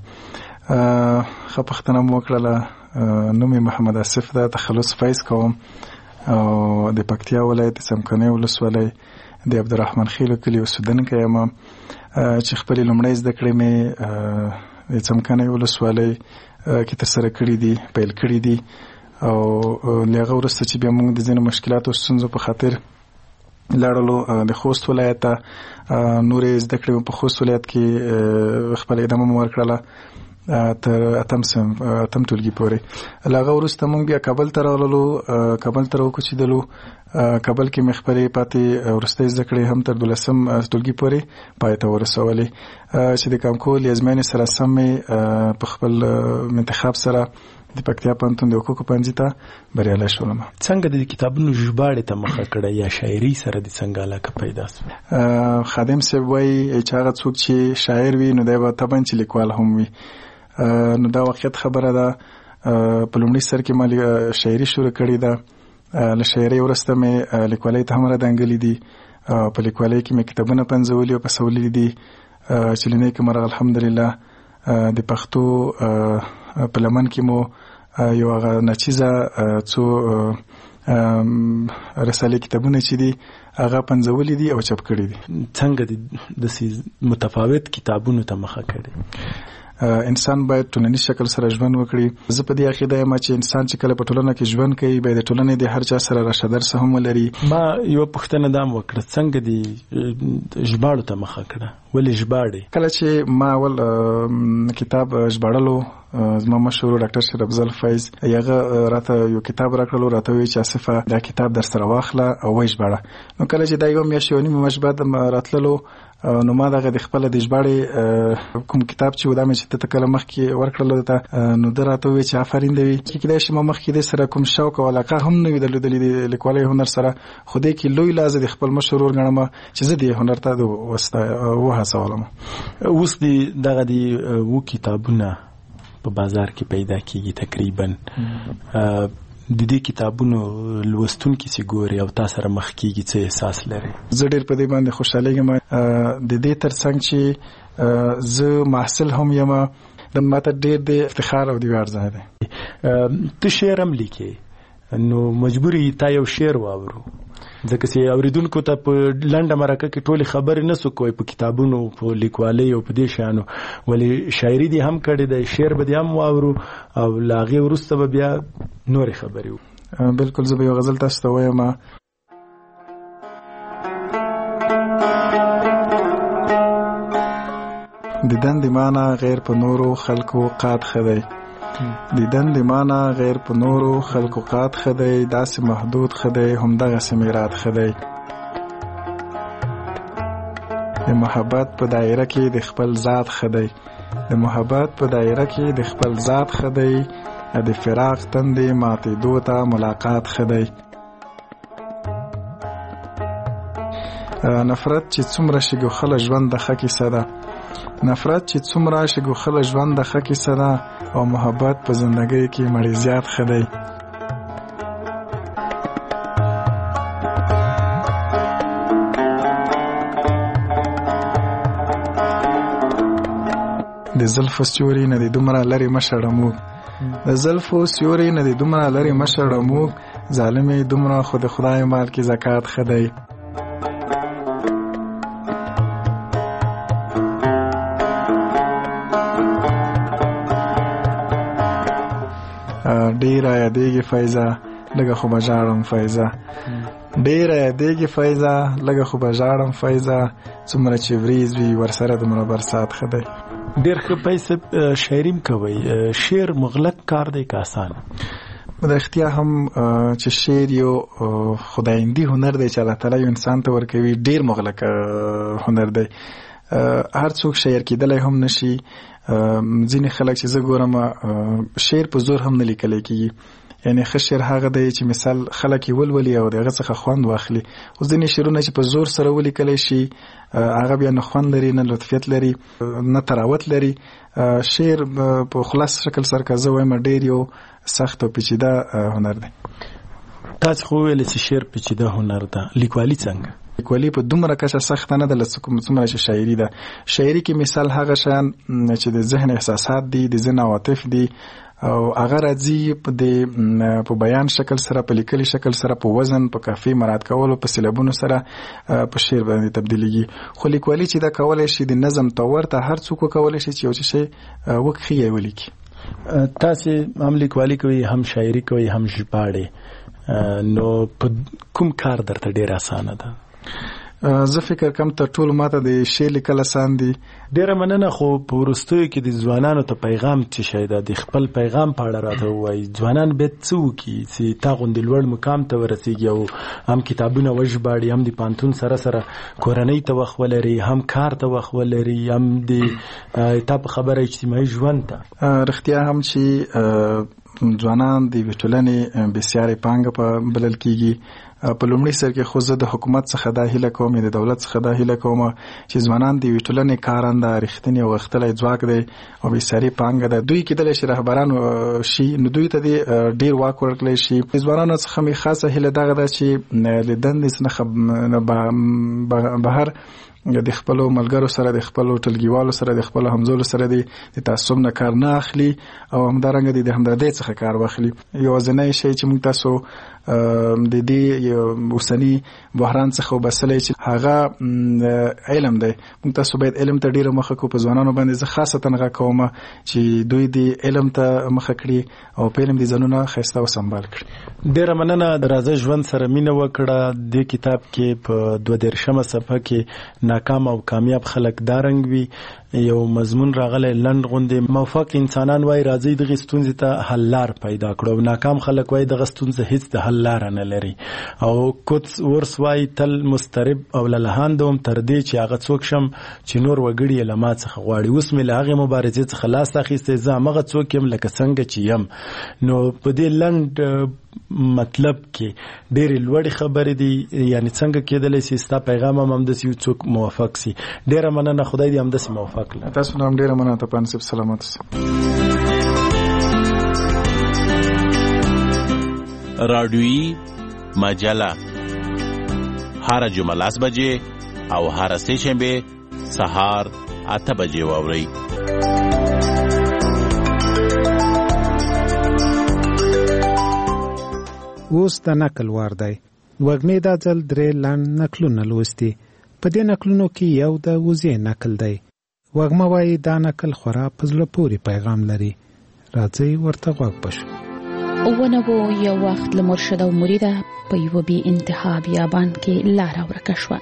ښه پوښتنه مو وکړله. نوم یې محمد آصف ده، تخلص فیض کوم او د پکتیا ولایت د څمکنیو ولسوالۍ د عبدالرحمن خیلو کلي اوسېدونکی یم چې خپلې لومړۍ زده کړې مې د څمکنیو ولسوالۍ کې ترسره کړي دي، پیل کړي دي. او له هغه وروسته چې بیا موږ د ځینو مشکلاتو او ستونزو په خاطر لاړلو د خوست ولایت ته، نورې زده کړې په خوست ولایت کې خپل ادامه ورکړله تر اتم ټولګي پورې. لاغه وروسته موږ بیا کابل ته راغلو، کابل ته راوکوچېدلو. کابل کې مې خپلې پاتې وروستۍ زده کړې هم تر 12م ټولګي پورې پای ته ورسولې، چې د کامکول ازموینې سره سم مې په خپل انتخاب سره د پکتیا پوهنتون د حقوقو پوهنځي ته بریالی شولم. څنګه د کتابونو ژباړې ته مخه کړه یا شاعري سره د څنګه علاقه پیدا شوه؟ خادم صاحب وایي چې هغه څوک چې شاعر وي نو دی به طبعا چې لیکوال هم وي. نو دا واقعیت خبره ده. په لومړي سر کې ما شاعري شروع کړې ده، له شاعرۍ وروسته مې لیکوالۍ ته هم راډنګلې دي. په لیکوالۍ کې مې کتابونه پنځولي او پسولي دي چې له نیکه مرغه الحمدلله د پښتو په لمن کې مو یو هغه ناچیزه څو رسالې کتابونه چې دي هغه پنځولي دي او چاپ کړي دي. څنګه د متفاوت کتابونو ته مخه کړي؟ انسان باید ټولنیز شکل سره ژوند وکړي. زه په دې عقیده یم چې انسان چې کله په ټولنه کې ژوند کوي باید د ټولنې د هر چا سره راشه درسه هم ولري. ما یو پوښتنه دام وکړه، څنګه د ژباړو ته مخه کړه؟ ولې ژباړې؟ کله چې ما اول کتاب ژباړلو، زما مشهور ډاکټر شیر افضل فیض هغه راته یو کتاب راکړلو، راته وایي چې آصفه دا کتاب در سره واخله او وایي ژباړه. نو کله چې دا یو میاشت یو نیمه مشبه راتللو نو ما دغه د خپل د ژباړې کوم کتاب چې ودا مې چې ته کله مخکې ورکړل ته نو دراته وی چې آفرین دی چې کله چې ما مخکې د سره کوم شوق او علاقه هم نه ویدلې د لیکوالۍ هنر سره خو دې کې لوی لازم د خپل مشهور غنمه چې زه د هنر ته وهڅولم. اوس دغه دی و کتابونه په بازار کې پیدا کیږي تقریبا. د دې کتابونو لوستونکي چې ګوري او تاسو سره مخ کیږي څه احساس لري؟ زه ډېر په دې باندې خوشاله یم. د دې ترڅنګ چې زه محصل هم یم د ماته ډېر د افتخار او د ویاړ ځای دی. ته شعر هم لیکې نو مجبوري تا یو شعر واورو، ځکه چې اوریدونکو ته په لنډه مرکه کې ټولې خبرې نه سو کوی په کتابونو په لیکوالۍ او په دې شیانو، ولې شاعري دې هم کړې ده، شعر به دې هم واورو او له هغې وروسته به بیا نورې خبرې وو. بلکل زه به یو غزل تاسو ته وایم. دیدن د مانا غیر په نورو خلکو قاد خدای، دیدن د مانا غیر په نورو خلکو قاد خدای، داسې محدود خدای هم دغه سمیرات خدای. د محبت په دایره کې د خپل ذات خدای، د محبت په دایره کې د خپل ذات خدای، د فراق تندې ماتېدو ته ملاقات خدای. نفرت چې څومره شګوخله ژوند د ښه کیسه ده، نفرت چې څومره شګوخله ژوند د ښه کیسه ده، او محبت په زندګۍ کې مړی زیات ښه دی. د زلفو سیوري نه د دومره لرې مشړه موږ، د زلفو سیوري نه د دومره لرې مشړه موږ، ظالمې دومره خو د خدای مال کې زکات ښه دی. ډیره یادېږي فایزه لږه خو به ژاړم فایزه، ډیره یادېږي فایزه لږه خو به ژاړم فایزه، څومره چې وریځ وي ورسره دومره برسات ښه دی. ډېر ښه پیسې شاعري هم کوئ، شعر مغلق کار دی که آسان؟ د اختیا هم چې شعر یو خدایندي هنر دی چې الله تعالی یو انسان ته ورکوي، ډېر مغلق هنر دی. هر څوک شاعر کېدلی هم نشي. ځینې خلک چې زه ګورم شعر په زور هم نه لیکلی کېږي، یعنی ښه شعر هغه دی چې مثال خلک یې ولولي او د هغه څخه خوند واخلي. خو ځینې شعرونه چې په زور سره ولیکلی شي هغه بیا نه خوند لري، نه لطفیت لري، نه تراوت لري. شعر په خلاص شکل سره که زه وایم ډېر یو سخت او پیچیده هنر دی. تاسو خو ویل چې شعر پیچیده هنر ده، لیکوالي څنګه؟ لیکوالي په دومره کچه سخته نه ده لکه څومره چې شاعري ده. شاعري کې مثال هغه شیان چې د ذهن احساسات دي، د ذهن عواطف دي، او هغه راځي په بیان شکل سره، په لیکلي شکل سره، په وزن، په کافي مراعات کولو، په سیلابونو سره په شعر باندې تبدیلیږي. خو لیکوالي چې دا کولای شي د نظم تور ته هر څوک کولای شي چې یو شی وکړي یا ولیکي. تاسو هم لیکوالي کوي، هم شاعري کوي، هم ژباړې، نو په کوم کار درته ډېر اسانه ده؟ زه فکر کوم تر ټولو ماته د شی لیکل آسان دي. ډیره مننه. خو په وروستیو کې د ځوانانو ته پیغام څه شی ده؟ د خپل پیغام په اړه راته ووایي. ځوانان باید څه وکړي چې تا غوندې لوړ مقام ته ورسیږي او هم کتابونه وژباړي، هم د پوهنتون سره کورنۍ ته وخت ولري، هم کار ته وخت ولري، هم د تا په خبره اجتماعي ژوند ته. رښتیا هم چې ځوانان د ټولنې بسیارې پانګه په بلل کیږي. په لومړي سر کې خو زه د حکومت څخه دا هیله کوم، د دولت څخه دا هیله کوم چې ځوانان د ټولنې کارنده، رښتینی او غښتلی ځواک دی او بسیاري پانګه ده. دوی کېدلی شي رهبران شي، نو دوی ته ډېر واک ورکړلی شي. ځوانانو څخه مې خاصه هیله دغه ده چې له دندې څخه بهر د خپلو ملګرو سره، د خپلو ټولګیوالو سره، د خپلو همزولو سره د تعصب نه کار نه اخلي او همدارنګه د همدردۍ څخه کار واخلي. یوازینی شی چې موږ تاسو د دې اوسني بحران څخه وباسلی چې هغه علم دی. موږ تاسو باید علم ته ډېره مخه کړو. په ځوانانو باندې زه خاصتا غږ کوم چې دوی د علم ته مخه کړي او په علم د ځانونه ښایسته او سمبال کړي. ډېره مننه. د راځه ژوند سره مینه وکړه. د کتاب کې په 32مه صفحه کې ناکام او کامیاب خلک دا رنګ وي. یو مضمون راغلی لنډ غوندې، موفق انسانان وایي راځي دغه ستونزې ته حل لار پیدا کړو. ناکام خلک وایي دغه ستونزه هیڅ د حل لار نه لري. او کوتس ورس وایي تل مسترب او للهاند وم تر دې چې هغه څوک شم چې نور وګړي له ما څخه غواړي. اوس مې له هغې مبارزې څخه لاس اخیستی، زه همغه څوک یم لکه څنګه چې یم. نو په دې لنډ مطلب کې ډېرې لوړې خبرې دي. یعنی څنګه کېدلی سي ستا پیغام هم همداسې یو څوک موفق سي. ډېره مننه. خدای دې همداسې موفق کړه. تاسو هم ډېره مننه. ته په نصیب سلامت اوسئ. رادیویی مجله هر جمعه 10 بجې او هر سه شنبه سهار 8 بجې واورئ. اوس د نقل وار دی. وږمې دا ځل 3 لنډ نقلونه لوستي. په دې نقلونو کې یو د وزې نقل دی. وږمه وایي دا نقل خورا په زړه پورې پیغام لري. راځئ ورته غوږ بشو. ونبو یو وخت له مرشد او مریده په یو بې انتها بیابان کې لاره ورکه شوه.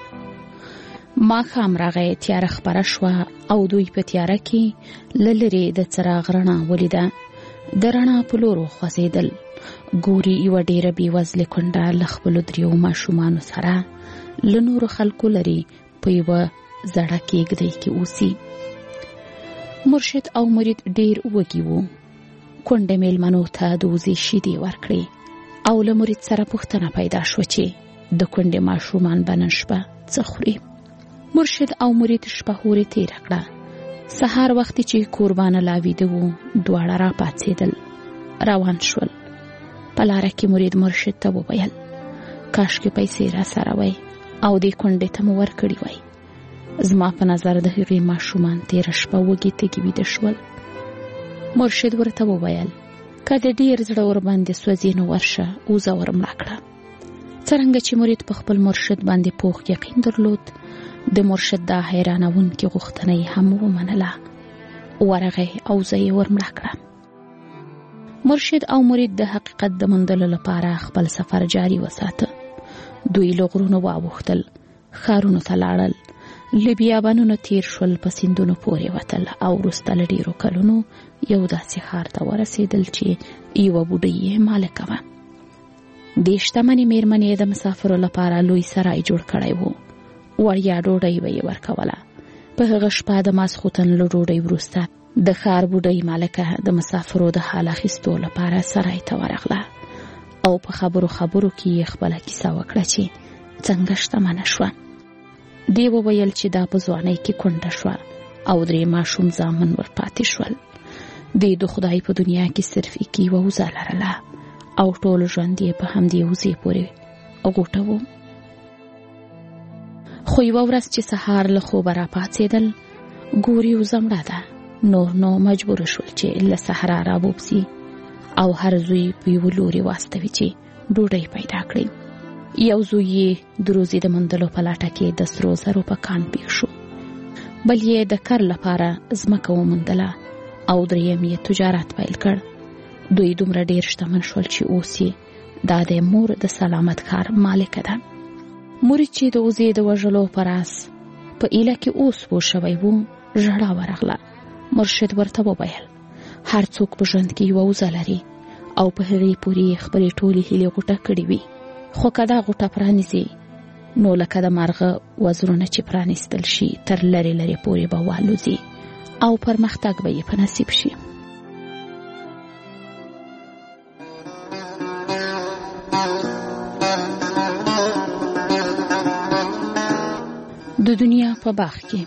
ماښام راغی، تیاره خپره شوه او دوی په تیاره کې له لرې د څراغ رڼا ولیده. د رڼا په لور وخوځېدل. ګوري یوه ډېره بېوزلې کونډه له خپلو 3 ماشومانو سره له نورو خلکو لرې په یوه زړه کېږدۍ کې اوسي. مرشد او مرید ډېر وږي وو. کونډې مېلمنو ته د وزې شیدې ورکړې او له مرید سره پوښتنه پیدا شوه چې د کونډې ماشومان به نن شپه څه خوري. مرشد او مرید شپه هورې تېره کړه. سهار وختې چې کوربانه لا ویده وو، دواړه راپاڅېدل، روان شول. په لاره کې مرید مرشد ته وویل کاشکې پیسې را سره وای او دې کونډې ته مو ورکړې وای. زما په نظر د هغې ماشومان تېره شپه وږي تږي ویده شول. مرشد ورته وویل که د ډېر زړه ورباندې سوځي نو ورشه اوزه ورمړه کړه. څرنګه چې مرید په خپل مرشد باندې پوخ یقین درلود، د مرشد دا حیرانوونکې غوښتنه یې هم ومنله. ورغی او اوزه یې ورمړه کړه. مرشد او مرید د حقیقت د موندلو لپاره خپل سفر جاري وساته. دوی له غرونو واوښتل، ښارونو ته لاړل، له بیابانونو تیر شول، په سیندونو پورې وتل او وروسته له ډېرو کلونو یو داسې ښار ته ورسېدل چې یوه بوډۍ یې مالکه وه. دې شتمنې مېرمنې د مسافرو لپاره لوی سرای جوړ کړی و. وړیا ډوډۍ به یې ورکوله. په هغه شپه د ماسخوتن له ډوډۍ وروسته د ښار بوډۍ مالکه د مسافرو د حال اخیستو لپاره سرای ته ورغله او په خبرو کې یې خپله کیسه وکړه چې څنګه شتمنه شوه. دی وویل چې دا په ځوانۍ کې کونډه شوه او 3 ماشوم زامن ورپاتې شول. دی د خدای په دنیا کې صرف یوه وزه لرله او ټول ژوند یې په همدې وزې پورې غوټه و. خو یوه ورځ چې سهار له خوبه راپاڅېدل، ګوري وزه مړه ده. نو مجبور شول چې له صحرا راووځي او هر زوی په یو لوري واستوي چې ډوډۍ پیدا کړي. یو زوی یې د روزي د موندلو په لټه کې د سرو زرو په کان پیښ شو، بل یې د کار لپاره ځمکه وموندله او 3 یې تجارت پیل کړ. دوی دومره ډېر شتمن شول چې اوس یې دا د مور د سلامت کار مالکه ده. مرید چې د وزې د وژلو پر اس په ایله کې اوس پوه شوی و، ژړا ورغله. مرشد ورته وویل هر څوک په ژوند کې یوه وزه لري او په هغې پورې خپلې ټولې هیلې غوټه کړې وي، خو که دا غوټه پرانیزي نو لکه د مارغه وزرونه چې پرانیستل شي تر لرې لرې پورې به والوځي او پرمختګ به یې په نصیب شي. د دنیا په باغ کې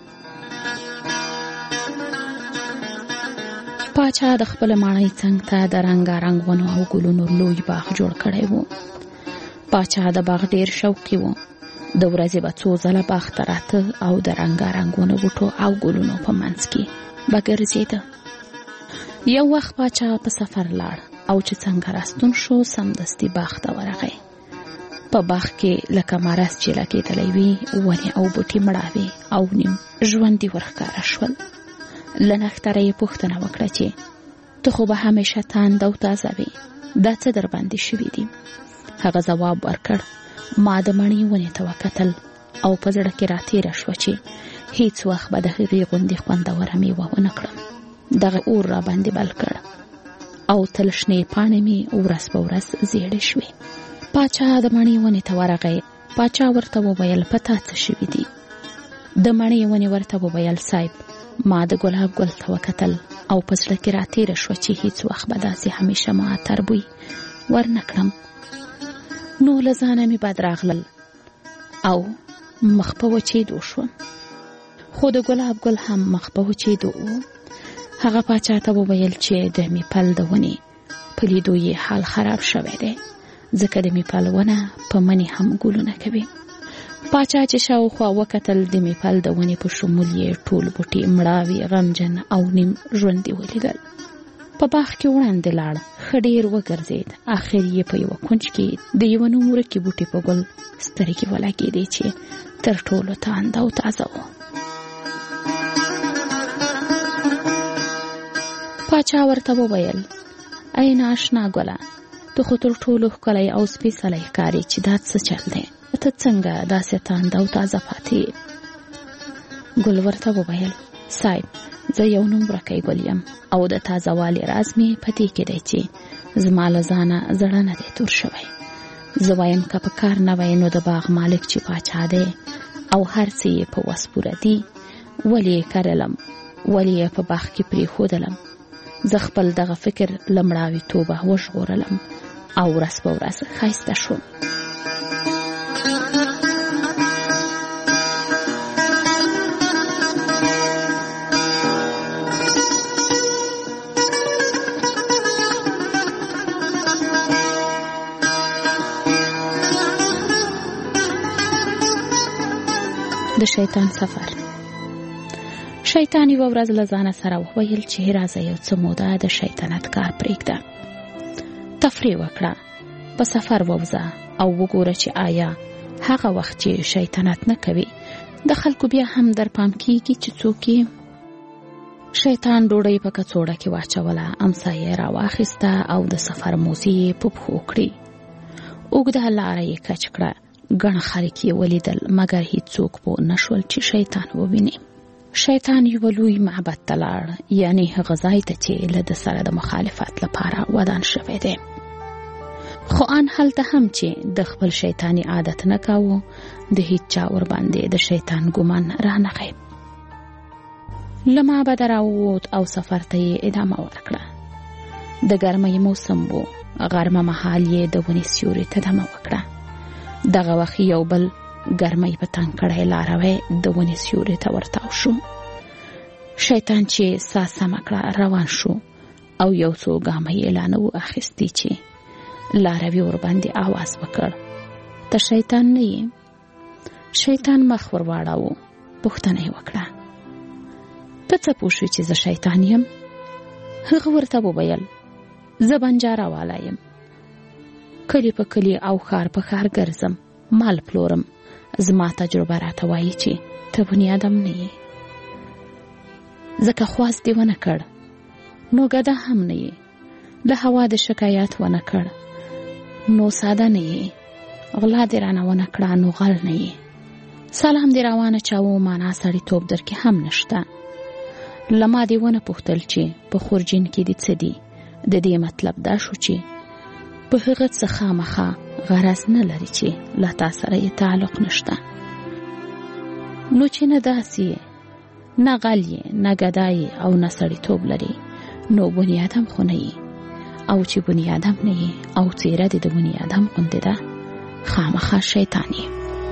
پاچا د خپل ماڼۍ څنګ ته د رنګارنګ ونو او ګلونو لوی باغ جوړ کړی و. پاچا د باغ ډیر شوقي و. د ورځې به څو ځله باغ ته راته او د رنګارنګ ونو بوټو او ګلونو په منځ کې به ګرځېده. یو وخت پاچا په سفر لاړ او چې څنګه راستون شو سمدستي باغ ته ورغی. په باغ کې لکه مارس چې لګېدلی وي ونې او بوټي مړاوې او نیم ژوندي ورښکاره شول. له نښتره یې پوښتنه وکړه چې ته خو به همیشه تاند او تازه وې، دا څه در باندې شوي دي؟ هغه ځواب ورکړ ما د مڼې ونې ته وکتل او په زړه کې راتېره شوه چې هیڅ وخت به د هغې غوندې خوندوره میوه ونه کړم. دغه اور را باندې بل کړ او تل شنې پاڼې مې ورځ په ورځ زیړې شوې. پاچا د مڼې ونې ته ورغی. پاچا ورته وویل په تا څه شوي دي؟ د مڼې ونې ورته وویل صاحب ما د ګلاب ګل ته وکتل او په زړه کې راتېره شوه چې هیڅ وخت به داسې همیشه معطر بوی ورنه کړم. نو له ځانه مې بد راغلل او مخ په وچېدو شوم. خو د ګلاب ګل هم مخ په وچېدو و. هغه پاچا ته وویل چې د میپل د ونې په لیدو یې حال خراب شوی دی، ځکه د میپل ونه په مني هم ګلونه کوي. پاچا چې شاوخوا وکتل د میپل د ونې په شمول یې ټول بوټي مړاوي غمجن او نیم ژوندي ولیدل. په باغ کې وړاندې لاړ، ښه ډېر وګرځېد. آخر یې په یوه کونج کې د یوه نومورکي بوټي په ګل سترګې ولګېدې چې تر ټولو تاند او تازه و. پاچا ورته وویل ای ناشنا ګله، ته خو تر ټولو ښکلی او سپېڅلی ښکارې چې دا څه چل دی؟ ته څنګه داسې تاند او تازه پاتې؟ ګل ورته وویل صاحب زه یو نومورکی ګل یم او د تازه والي راز مې په دې کې دی چې زما له ځانه زړه نه دی تور شوی. زه وایم که په کار نه وی نو د باغ مالک چې پاچا دی او هر څه یې په وس پوره دي ولې یې کرلم، ولې یې په باغ کې پرېښودلم. زه خپل دغه فکر له مړاویتوبه وژغورلم او ورځ په ورځ ښایسته شوم. د شیطان سفر. شیطان یوه ورځ له ځانه سره وویل چې راځه یو څه موده د شیطنت کار پرېږده، تفریح وکړه، په سفر ووځه او وګوره چې آیا هغه وخت چې شیطنت نه کوي د خلکو بیا هم در پام کیږي چې څوک یې. شیطان ډوډۍ په کڅوړه کې واچوله، امسایه را واخیسته او د سفر موزې یې په پښو کړې. اوږده لاره یې کچ کړه. ګڼ خلک یې ولیدل مګر هیڅوک پوه نه شول چې شیطان وویني. شیطان یوه لوی معبد ته لاړ، یعنی هغه ځای ته چې له ده سره د مخالفت لپاره ودان شوی دی. خو ان هلته هم چې د خپل شیطاني عادت نه کاوه د هیڅ چا ورباندې د شیطان ګمان رانغی. له معبده راووت او سفر ته یې ادامه ورکړه. د ګرمۍ موسم و، غرمه مهال یې د ونې سیوري ته دمه وکړه. دغه وخت یو بل ګرمۍ په تنګ کړی لاروی د ونې سیوري ته ورتاو شو. شیطان چې ساه سمه کړه روان شو او یو څو ګامه یې لا نه و اخیستي چې لاروي ورباندې آواز وکړ ته شیطان نه یې؟ شیطان مخ ور واړاوه. پوښتنه یې وکړه ته څه پوه شوې چې زه شیطان یم؟ هغه ورته وویل زه بنجاره والا یم، کلی په کلی او ښار په ښار ګرځم، مال پلورم. زما تجربه راته وایي چې ته بني آدم نه یې، ځکه خواست دې ونه کړ نو ګده هم نه یې، له هوا د شکایت ونه کړ نو ساده نه یې، غلا دې رانه ونه کړه نو غل نه یې. سلام دې روانه چاو معنا سړیتوب در کې هم نشته. لما دې ونه پوښتل چې په خورجین کې دې څه دي. د دې مطلب دا شو چې په هغه څه خامخا غرض نه لري چې له تا سره یې تعلق نشته. نو چې نه داسې نه غل یې نه ګدای او نه سړیتوب لري نو بني ادم خو نه یې. او چې بني ادم نه یې او څیره دې د بني ادم غوندې ده خامخا شیطان یې.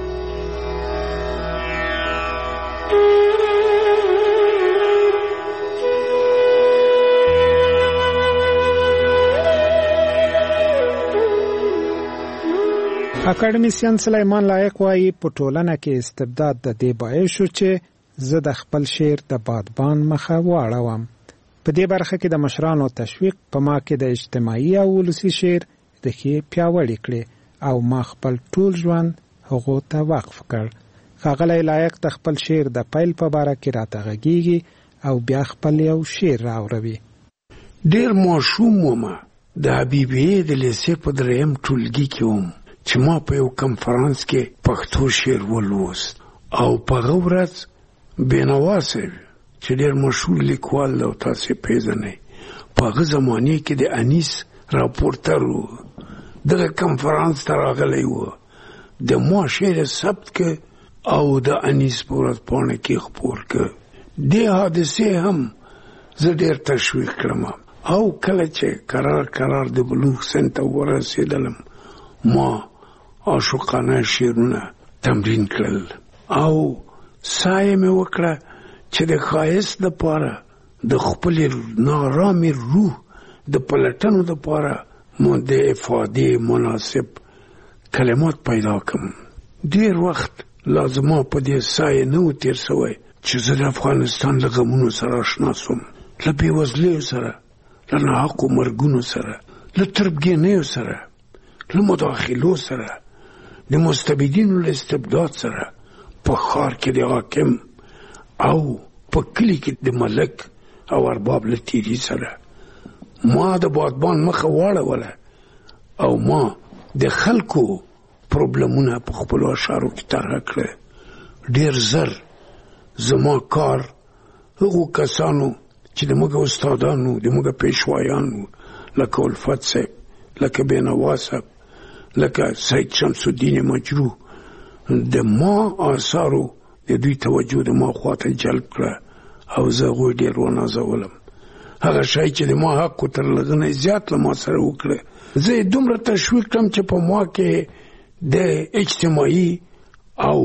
اکاډمیسین سلیمان لایق وایي په ټولنه کې استبداد د دې باعث شو چې زه د خپل شعر د بادبان مخه واړوم. په دې برخه کې د مشرانو تشویق په ما کې د اجتماعي او ولسي شعر د ښې پیاوړي کړې او ما خپل ټول ژوند هغو ته وقف کړ. ښاغلی لایق د خپل شعر د پیل په باره کې راته غږیږي او بیا خپل یو شعر راوړوي. ډېر ماشوم ومه د حبیبې د لیسې په دریم ټولګي کې وم چې ما په یو کنفرانس کې پښتو شعر ولوست او په هغه ورځ بینوا صاحب چې ډېر مشهور لیکوال دی او تاسې پیژنئ په هغه زمانې کې د انیس راپورټر و دغه کنفرانس ته راغلی و د ما شعر ثبت که او د انیس په ورځپاڼه کې خپور که. دې حادثې هم زه ډېر تشویق کړم او کله چې قرار د بلوغ سن ته ورسېدلم ما عاشقانه شعرونه تمرین کړل او سایه مې وکړه چې د ښایست دپاره د خپلې نارامې روح د پلټنو دپاره مو د افادې مناسب کلمات پیدا کړم. ډېر وخت لازما په دې سایه نه و تېر سوی چې زه د افغانستان له غمونو سره اشنا سوم، له بېوزلیو سره، له ناحقو مرګونو سره، له تربګنیو سره، له مداخلو سره، د مستبدینو له استبداد سره، په ښار کې د حاکم او په کلي کې د ملک او ارباب له تیري سره. ما د بادبان مخه واړوله او ما د خلکو پروبلمونه په خپلو اشعارو کې طرحه کړه. ډېر زر زما کار هغو کسانو چې د موږ استادانو د موږ پیشوایانو لکه الفت صاحب، لکه بینوا صاحب، لکه سید شمس الدین مجروح د ما آثارو د دوی توجه د ما خواته جلب کړه او زه هغوی ډېر ونازولم. هغه شی چې د ما حق تر لږه نه زیات له ما سره وکړه زه یې دومره تشویق کړم چې په ما کې د اجتماعي او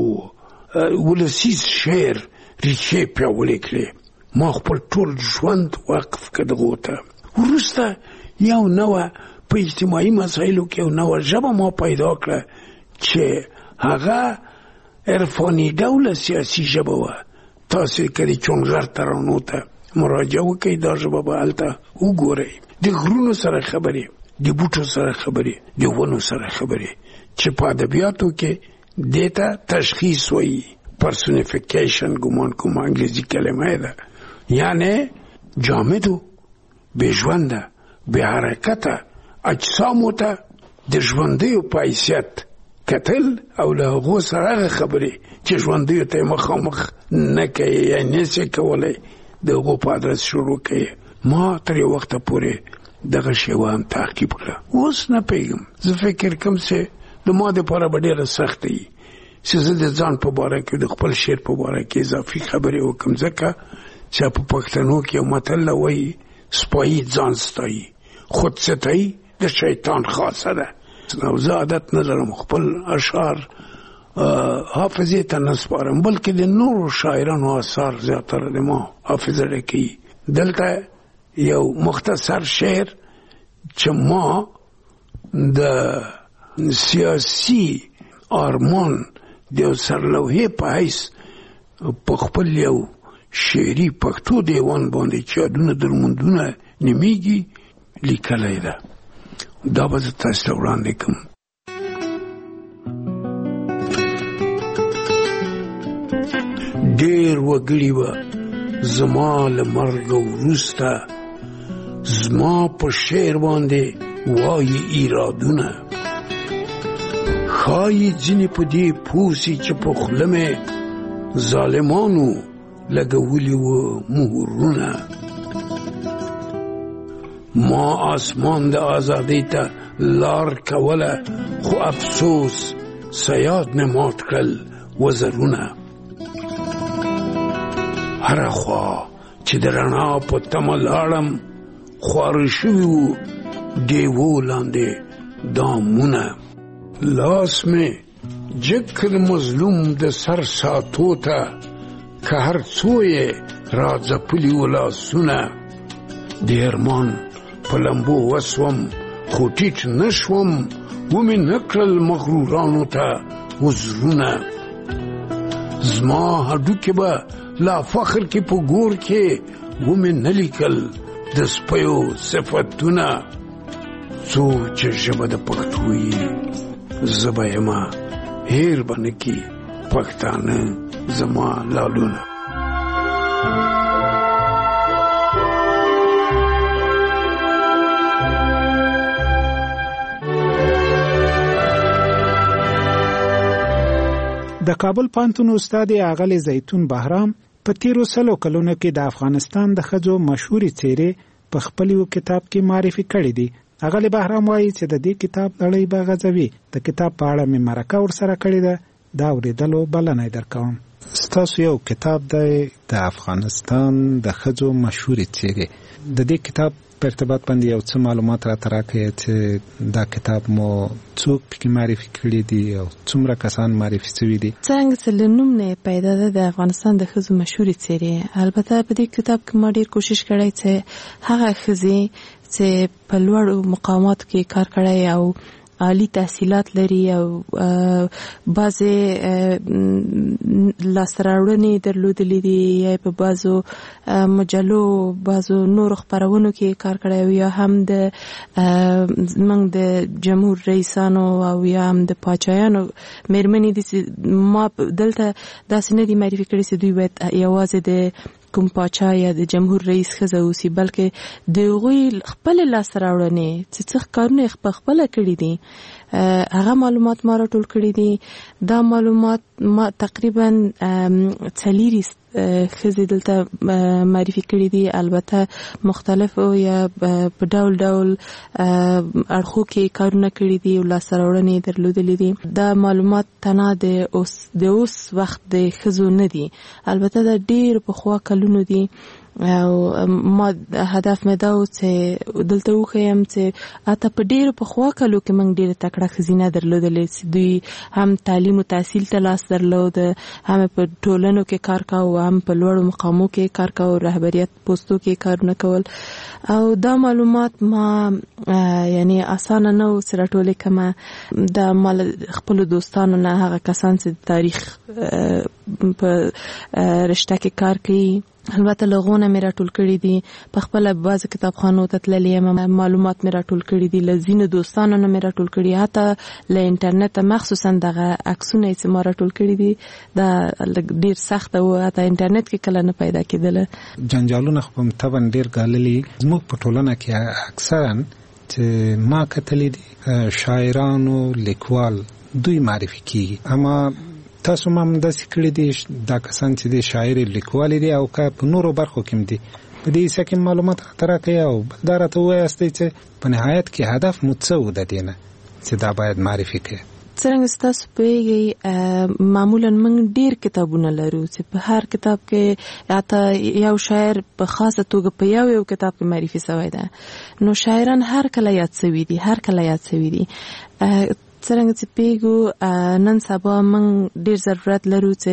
ولسي شعر ریښې پیاوړې کړې. ما خپل ټول ژوند وقف کړ دغو ته. وروسته یو نوه په اجتماعي مسایلو کې یو نوه ژبه ما پیدا کړه چې هغه عرفاني ډوله سیاسي ژبه وه. تاسې که د چونغر ترانو ته مراجعه وکئ دا ژبه به هلته وګورئ. د غرونو سره خبرې، د بوټو سره خبرې، د ونو سره خبرې چې په ادبیاتو کې دې ته تشخیص وایي. پرسونیفیکیشن ګمان کوم انګلیزي کلمه ده، یعنی جامدو بې ژونده بې حرکته اجسامو ته د ژوندیو په حیثیت کتل او له هغو سره هغه خبرې چې ژوندیو ته یې مخامخ نه کوي یا نسې کولی د هغو په ادرس شروع کوي. ما تر یو وخته پورې دغه شیوه هم تعقیب کړه. اوس نه پوهېږم، زه فکر کوم چې د ما دپاره به ډېره سخته وي چې زه د ځان په باره کې د خپل شعر په باره کې اضافي خبرې وکړم، ځکه چې په پښتنو کې یو متل وایي سپایي ځان ستایي، خود ستایي د شیطان خاصه ده. او زه عادت نه لرم خپل اشعار حافظې ته نه سپارم، بلکې د نورو شاعرانو اثار زیاتره د ما حافظه ډکوي. دلته یو مختصر شعر چې ما د سیاسي آرمان د یو سرلوحې په حیث په خپل یو شعري پښتو دیوان باندې چې یادونه درموندونه نومیږي لیکلی ده. دا به زه تاسو ته وړاندې کړم. ډېر وګړي به زما له مرګه وروسته زما په شعر باندې وایي ایرادونه. خای ځینې په دې پوسی چې په خوله مې ظالمانو لګولي وو مهرونه. ما آسمان د آزادۍ ته لار کوله، خو افسوس صیاد مې مات کړل وزرونه. هره خوا چې د رڼا په تمه لاړم، خواره شوي وو ډیوو لاندې دامونه. لاس مې جګ کړ مظلوم د سر ساتو ته، که هر څو یې را ځپلي وو لاسونه. د ارمان په لمبو وسوم خو ټیټ نه شوم، ومې نه کړل مغرورانو ته عذرونه. زما هډوکې به لا فخر کې په ګور کې ومې نه لیکل د سپیو صفتونه. څوک چې ژبه د پښتو یې زه به یمه هیر به نه کي پښتانه زما لالونه. د کابل پوهنتون استاد اغلی زیتون بهرام په تیرو سلو کلونو کې د افغانستان د ښځو مشهوري څیرې په خپل یو کتاب کې معرفي کړې دي. اغلی بهرام وایي چې د دې کتاب لړۍ به غځوي. د کتاب په اړه مې مرکه ورسره کړې ده، دا اورېدلو بلنه درکوم. ستاسو یو کتاب دی د افغانستان د ښځو مشهوري څیرې. د دې کتاب په ارتباط باندې یو څه معلومات راته راکړئ چې دا کتاب مو څوک پکې معرفي کړي دي او څومره کسان معرفي شوي دي. څنګه چې له نوم نه پیدا ده د افغانستان د ښځو مشهوري څیرې. البته په دې کتاب کې ما ډېر کوشش کړی چې هغه ښځې چې په لوړو مقاماتو کې کار کړی او عالی تحصیلات لري او بعضې لاسته راوړنې درلودلې دي، یا په بعضو مجلو بعضو نورو خپرونو کې کار کړی، یا هم د زموږ د جمهور رئیسانو او یا هم د پاچایانو مېرمنې دي چې ما دلته داسې نه دي معرفي کړي چې دوی باید یوازې د کوم پاچا یا د جمهور رئیس ښځه اوسي، بلکې د هغوی خپلې لاسته راوړنې چې څه کارونه یې پخپله کړي دي هغه معلومات ما راټول کړي دي. دا معلومات ما تقریبا 40 ښځې دلته معرفي کړي دي. البته مختلفو یا په ډول ډول اړخو کې کارونه کړي دي او لاسته راوړنې درلودلې دي. دا معلومات تنها د اوس وخت د ښځو نه دي، البته دا ډېر پخوا کلونو دي. او ما هدف مې دا و چې دلته وښیم چې حتی په ډېرو پخوا کلو کې موږ ډېره تکړه ښځینه درلودلې چې دوی هم تعلیم و تحصیل ته لاس درلود، هم په ټولنو کې کار کاوه، هم په لوړو مقامو کې کار کاوه، رهبریت پوستو کې کارونه کول. او دا معلومات ما یعنی اسانه نه و چې راټولې کړمه. دا ما خپلو دوستانو نه، هغه کسان چې تاریخ په رشته کې کار کوي، البته لغونه مې راټول کړي دي. په خپل بعض کتابخانو ته تللې یم، معلومات مې راټول کړي دي. لزینو دوستانو نه مې راټول کړي، حتی له انټرنیټ مخصوصا دغه عکسونه چې ما راټول کړي دي دا ډیر سخت او حتی انټرنیټ کې کله نه پیدا کېدل. جنجالونه خو په تبن ډیر غاللي زموږ په ټولنه کې اکثرا چې ما کتلې دي شاعرانو لیکوال دوی معرفي کیږي. اما تاسو هم داسې کړي دي دا کسان چې د شاعر لیکوال دي او که په نورو برخو کې دي په دې څه کې معلومات راکړئ او دا راته ووایاست چې په نهایت کې هدف مو څه و د دې نه چې دا باید معرفي کړئ. څرنګه ستاسو پوهیږئ معمولا موږ ډیر کتابونه لرو چې په هر کتاب کې حتی یو شاعر په خاصه توګه په یو کتاب کې معرفي شوی ده. نو شاعران هر کله یاد شوي دي، هر کله یاد شوي دي. څرنګه چې پیګو نن سبا موږ ډیر ضرورت لرو چې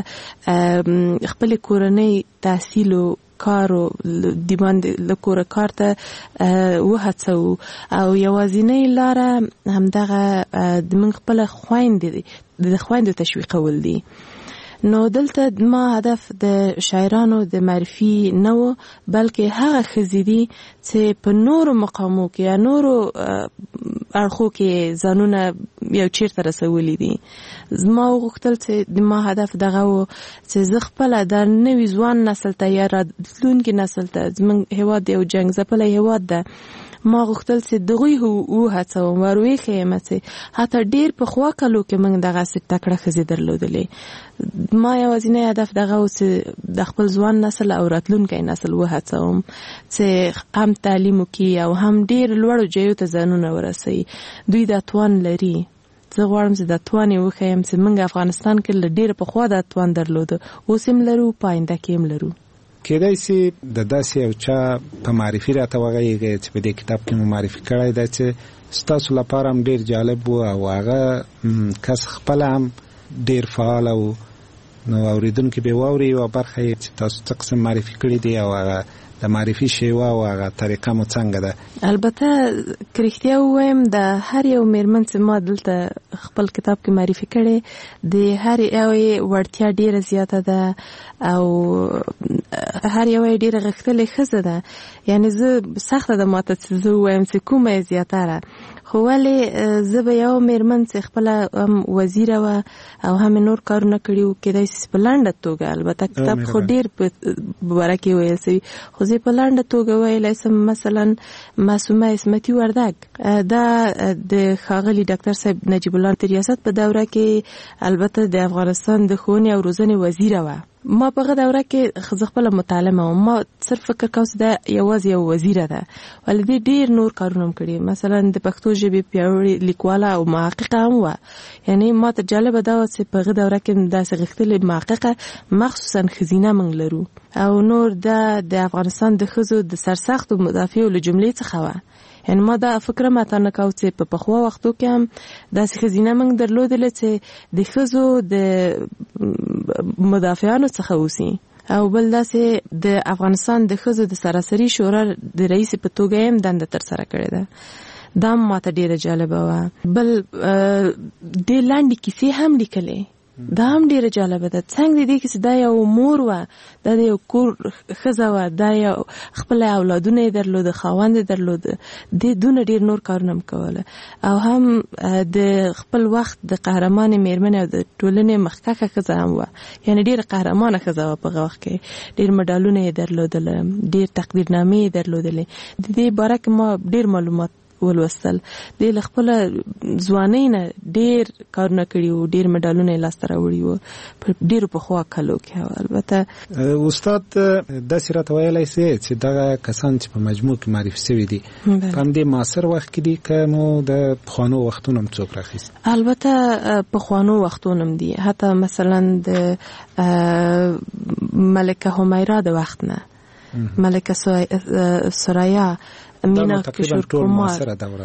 خپل کورنۍ تحصیل او کارو د باندې لکوره کار ته وهڅو او یوازینۍ لاره همدغه د موږ خپل خویندو تشویقول دي. نو دلته ما هدف د شاعرانو د معرفي نه و، بلکې هغه ښځې دي چې په نورو مقامو کې یا نورو اړخو کې ځانونه یو چیرته رسولي دي. زما وغوښتل چې د ما هدف دغه و چې زه خپله د نوي ځوان نسل ته یا راتلونکي نسل ته، زموږ هېواد یو جنګ ځپلی هېواد ده، ما غوښتل چې دغوی وهڅوم ورویښیم چې حتی ډېر پخوا کلو کې موږ دغسې تکړه ښځې درلودلې. ما یوازینی هدف دغه و چې د خپل ځوان نسل او راتلونکی نسل وهڅوم چې هم تعلیم وکړي او هم ډېر لوړو ځایو ته ځانونه ورسوي. دوی دا توان لري. زه غواړم چې دا توان یې وښیم چې موږ افغانستان کې له ډېره پخوا دا توان درلوده، اوس هم لرو، په آینده کې هم لرو. کېدای شي د داسې یو چا په معرفي راته وغږېږئ چې په دې کتاب کې مو معرفي کړی دی چې ستاسو لپاره هم ډېر جالب و او هغه کس خپله هم ډېر فعال و، نو اورېدونکي به واوري یوه برخه یې چې تاسو څه قسم معرفي کړي دي او هغه د معرفي شیوه او هغه طریقه مو څنګه ده. البته که رښتیا ووایم د هر یو میرمن چې ما دلته خپل کتاب کې معرفي کړی د هر یوې وړتیا ډېره زیاته ده او هر یوې ډېره غښتلې ښځه ده. یعنې زه سخته ده ماته چې زه ووایم چې کومه یې زیاتره، خو ولې زه به یو میرمن چې خپله هم وزیره وه او هم نور کارونه کړي وو، کېدای شي په لنډه توګه، البته کتاب خو ډېر په باره کې ویل شوي، خو زه په لنډه توګه ویلی شم. مثلا معصومه عصمتي وردګ، دا د ښاغلي ډاکټر صاحب نجیب الله د ریاست په دوره کې البته د افغانستان د ښوونې او روزنې وزیره وه. ما په هغه دوره کې زه خپله متعلمه وم، ما صرف فکر کوم چې دا یوازې یو وزیره ده، ولې دې ډېر نور کارونه هم کړي. مثلا د پښتو ژبې پیاوړې لیکواله او محققه هم وه. یعنې ما ته جالبه دا وه چې په هغه دوره کې داسې غښتلې محققه مخصوصا ښځینه موږ لرو. او نور دا د افغانستان د ښځو د سرسختو مدافعو له جملې څخه وه. یعنې ما دا فکر ماته نه کوو چې په پخوا وختو کې هم داسې ښځینه موږ درلودلې چې د ښځو د مدافعانو څخه اوسي. او بل داسې د افغانستان د ښځو د سراسري شورا د رئیس په توګه هم دنده ترسره کړې ده. دا ماته ډېره جالبه وه. بل ډېر لنډې کیسې هم لیکلې، دا هم ډېره جالبه ده. څنګه دې کې چې دا یو مور وه، دا د یو کور ښځه وه، دا یو خپله اولادونه یې درلوده، خاوند یې درلوده، دې دونه ډېر نور کارونه هم کوله او هم د خپل وخت د قهرمانې میرمنې او د ټولنې مخکښه ښځه هم وه. یعنې ډېره قهرمانه ښځه وه په هغه وخت کې. ډېر مډالونه یې درلودله، ډېر تقدیرنامې یې درلودلې. د دې باره کې ما ډېر معلومات ولوستل. د له خپل ځوانۍ نه ډېر کارونه کړي وو، ډېر مډالونه یې لاسته راوړي وو په ډېرو پخوا کلو کې. البته استاد داسې راته ویلی سي چې دغه کسان چې په مجموع کې معرفي شوي دي په همدې معاصر وخت کې دي که مو د پخوانو وختونو هم څوک راخیست؟ البته پخوانو وختونو هم دي. حتی مثلا د ملکه حمیره د وخت نه، ملکه سریا، مینا کشور کمار،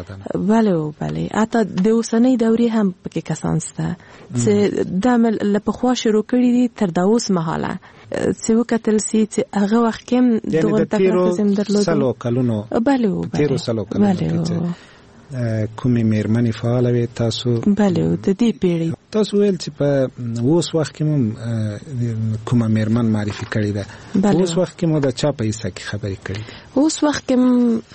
بله حتی د اوسنۍ دورې هم پکې کسان شته چې دا له پخوا شروع کړي دي تر دا اوس مهاله چې وکتل سي چې هغه وخت کې دغه تکرار درلود. سلو کلونو تیرو سلو کلونو کومې میرمنې فعاله وې تاسو؟ بله د دې پیړۍ. تاسو ویل چې په اوس وخت کې مو کومه میرمن معرفي کړې ده. اوس وخت کې مو د چا په حصه کې خبرې کړې؟ اوس وخت کې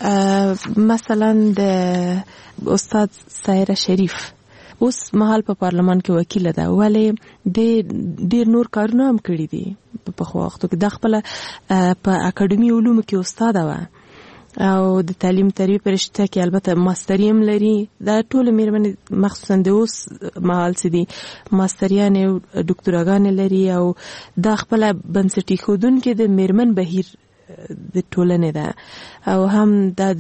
مثلا د استاد سایره شریف اوس مهال په پارلمان کې وکیله ده، ولې ډېر نور کارونه هم کړي دي په پخوا وختو کې. د خپله په اکاډمي علومو کې استاده وه او د تعلیم تربیه په رشته کې البته ماستري هم لري. دا ټول میرمنې مخصوصا د اوس مهال چې دي ماستریانې او ډاکټراګانې لري او دا خپله بنسټي ښودونکې د میرمن بهیر د ټولنې ده او هم دا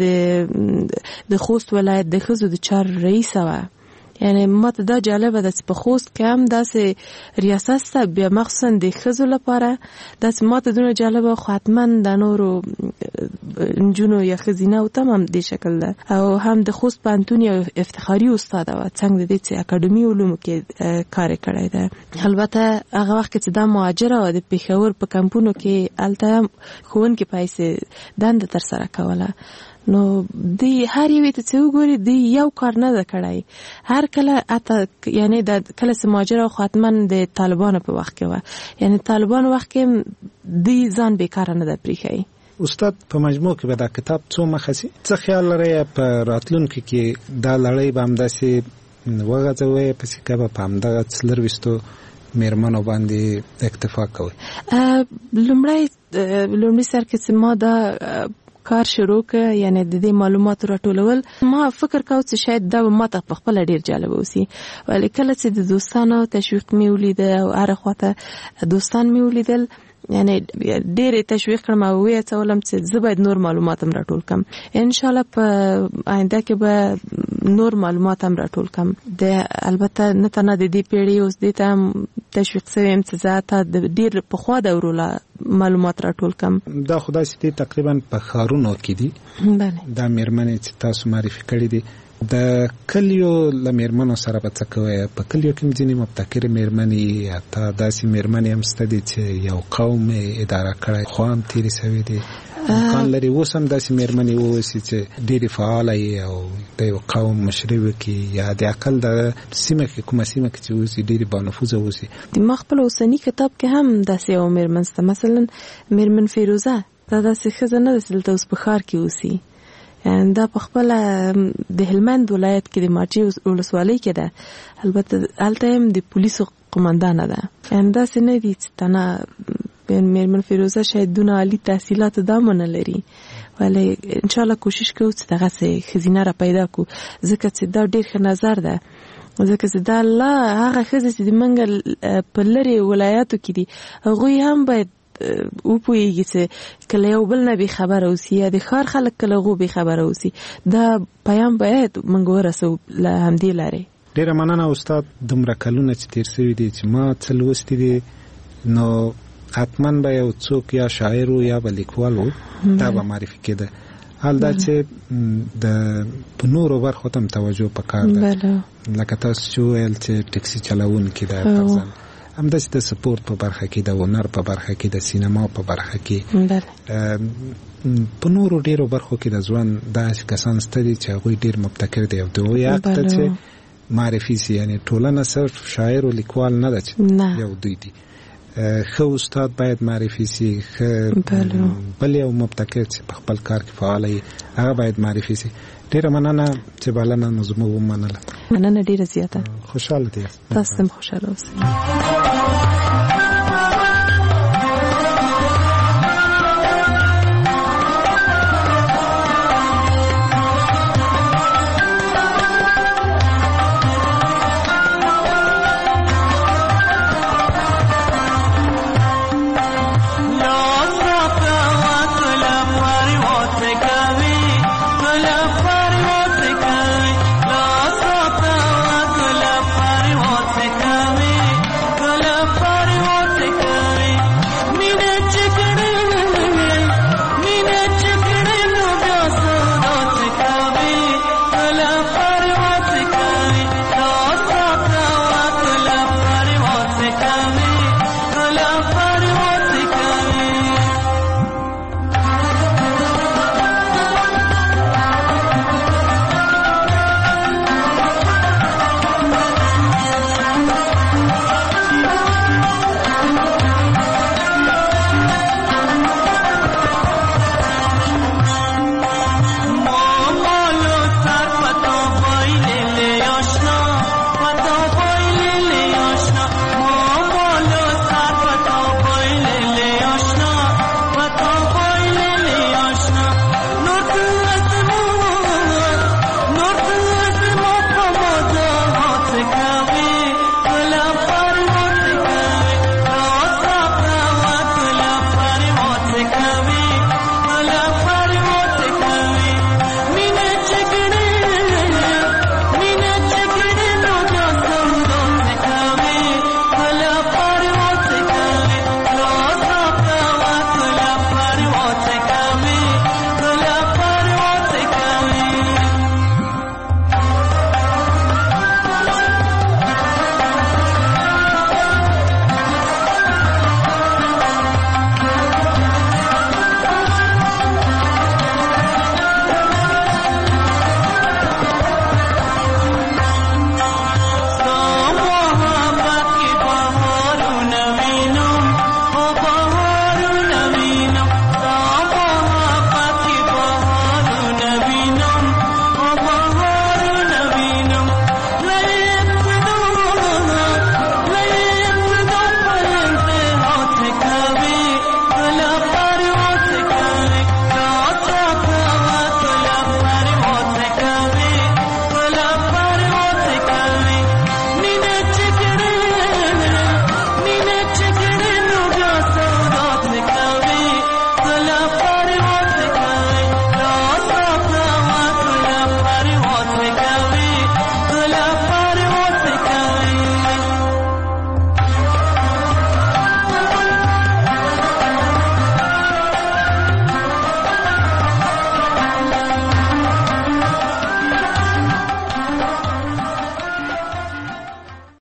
د خوست ولایت د ښځو د چارو رئیسه وه. یعنی ماته دا جالبه ده چې په خوست کې هم داسې ریاست شته بیا مخصوصا د ښځو لپاره. داسې ماته دونه جالبه خو حتما د نورو نجونو یا ښځینه او تمام دې شکل ده. او هم د خوست پوهنتون یو افتخاري استاده وه څنګه د دې چې اکاډمي علومو کې کار یې کړی ده. البته هغه وخت کې چې دا مهاجره وه د پېښور په کمپونو کې هلته هم ښوونکې په حیث دنده ترسره کوله. نو دی هر یوې ته چې وګوري دی یو کار نه ده کړی. هر کله اته یعنی د کله چې مهاجره خو حتما د طالبانو په وخت کې وه، یعنی طالبانو وخت کې دی ځان بیکاره نه ده پریښی. استاد په مجموع کې به دا کتاب څو مخه سي؟ څه خیال لرئ په راتلونکي کې دا لړۍ به همداسې وغځوئ پسې که به په همدغه څلرویشتو میرمنو باندې اکتفا کوئ؟ لومړی سر کې چې ما دا کار شروع ک یعنی د دې معلوماتو راټولول ما فکر کاوه چې شاید دا ما ته په خپل ډیر جالب وسی ولی کله چې د دوستانو تشویق می ولید او هر خواته دوستان می ولیدل یعنی ډېر تشویق کړم او وی څه ولم چې زه باید نور معلومات هم راټول کم ان شاء الله په آینده کې به نور معلومات هم راټول کم د البته نه تنه د دې پیړۍ اوس د ته تشویق سویم چې ذاته د ډېر په خوا د ورولا معلومات راټول کم دا خدای ستې تقریبا په خارونو کې دي بله دا میرمنې چې تاسو معرفي کړې دي د کلیو لمیرمنو سره په څه کوي په کلیو کې ځینې مبتکر میرمنې حتی داسې میرمنې هم شته دي چې یو قوم اداره کړی خو هم تیرې شوي دي امکان لري اوس هم داسې میرمنې واوسي چې ډېرې فعاله وي او د یو قوم مشري وکړي یا د عقل د سیمه کې کومه سیمه کې چې اوسي ډېرې بانفوذه اوسي ما خپل اوسني کتاب کې هم داسې یو میرمن شته مثلا میرمن فیروزه دا داسې ښځه نه ده چې دلته اوس په ښار کې اوسي دا په خپل د هلمند ولایت کې د مارچي ولسوالۍ کې ده البته هلته هم د پولیسو قومندانه ده دا څه نه دي چې تنه میرمن فیروزه شاید دونه عالی تحصیلات دامه نه لري ولی ان شاء الله کوشش کوو چې دغه څه ښځینه را پیدا کړو ځکه چې دا ډېر ښه نظر ده ځکه چې دا هغه ښځې چې د منګل په لرې ولایاتو کې دي هغوی هم باید او پوهیږي چې کله یو بل نه بې خبره اوسي یا د ښار خلک کله هغو بې خبره اوسي دا پیام باید موږ ورسو له همدې لارې ډېره مننه استاد دومره کلونه چې تېر شوي دي چې ما څه لوستي دي نو حتما به یو څوک یا شاعر و یا به لیکوال و دا به معرفي کېده حال دا چې په نورو برخو ته هم توجه پکار ده لکه تاسو چې وویل چې ټکسي چلوونکي ده فرضاً همداسې د سپورت په برخه کې د هنر په برخه کې د سینما په برخه کې په نورو ډیرو برخو کې د ژوند داسې کسان شته دي چې هغوی ډیر مبتکر دي او د هغوی حق ته چې معرفي سي یعنې ټولنه صرف شاعر او لیکوال نه ده چې یو دوی دي ښه استاد باید معرفي سي ښه بل یو مبتکر چې په خپل کار کې فعال وي هغه باید معرفي سي ډیره مننه چې بلنه مو زموږ ومنله مننه ډیره زیاته خوشحاله دي تاسو هم خوشحاله اوسئ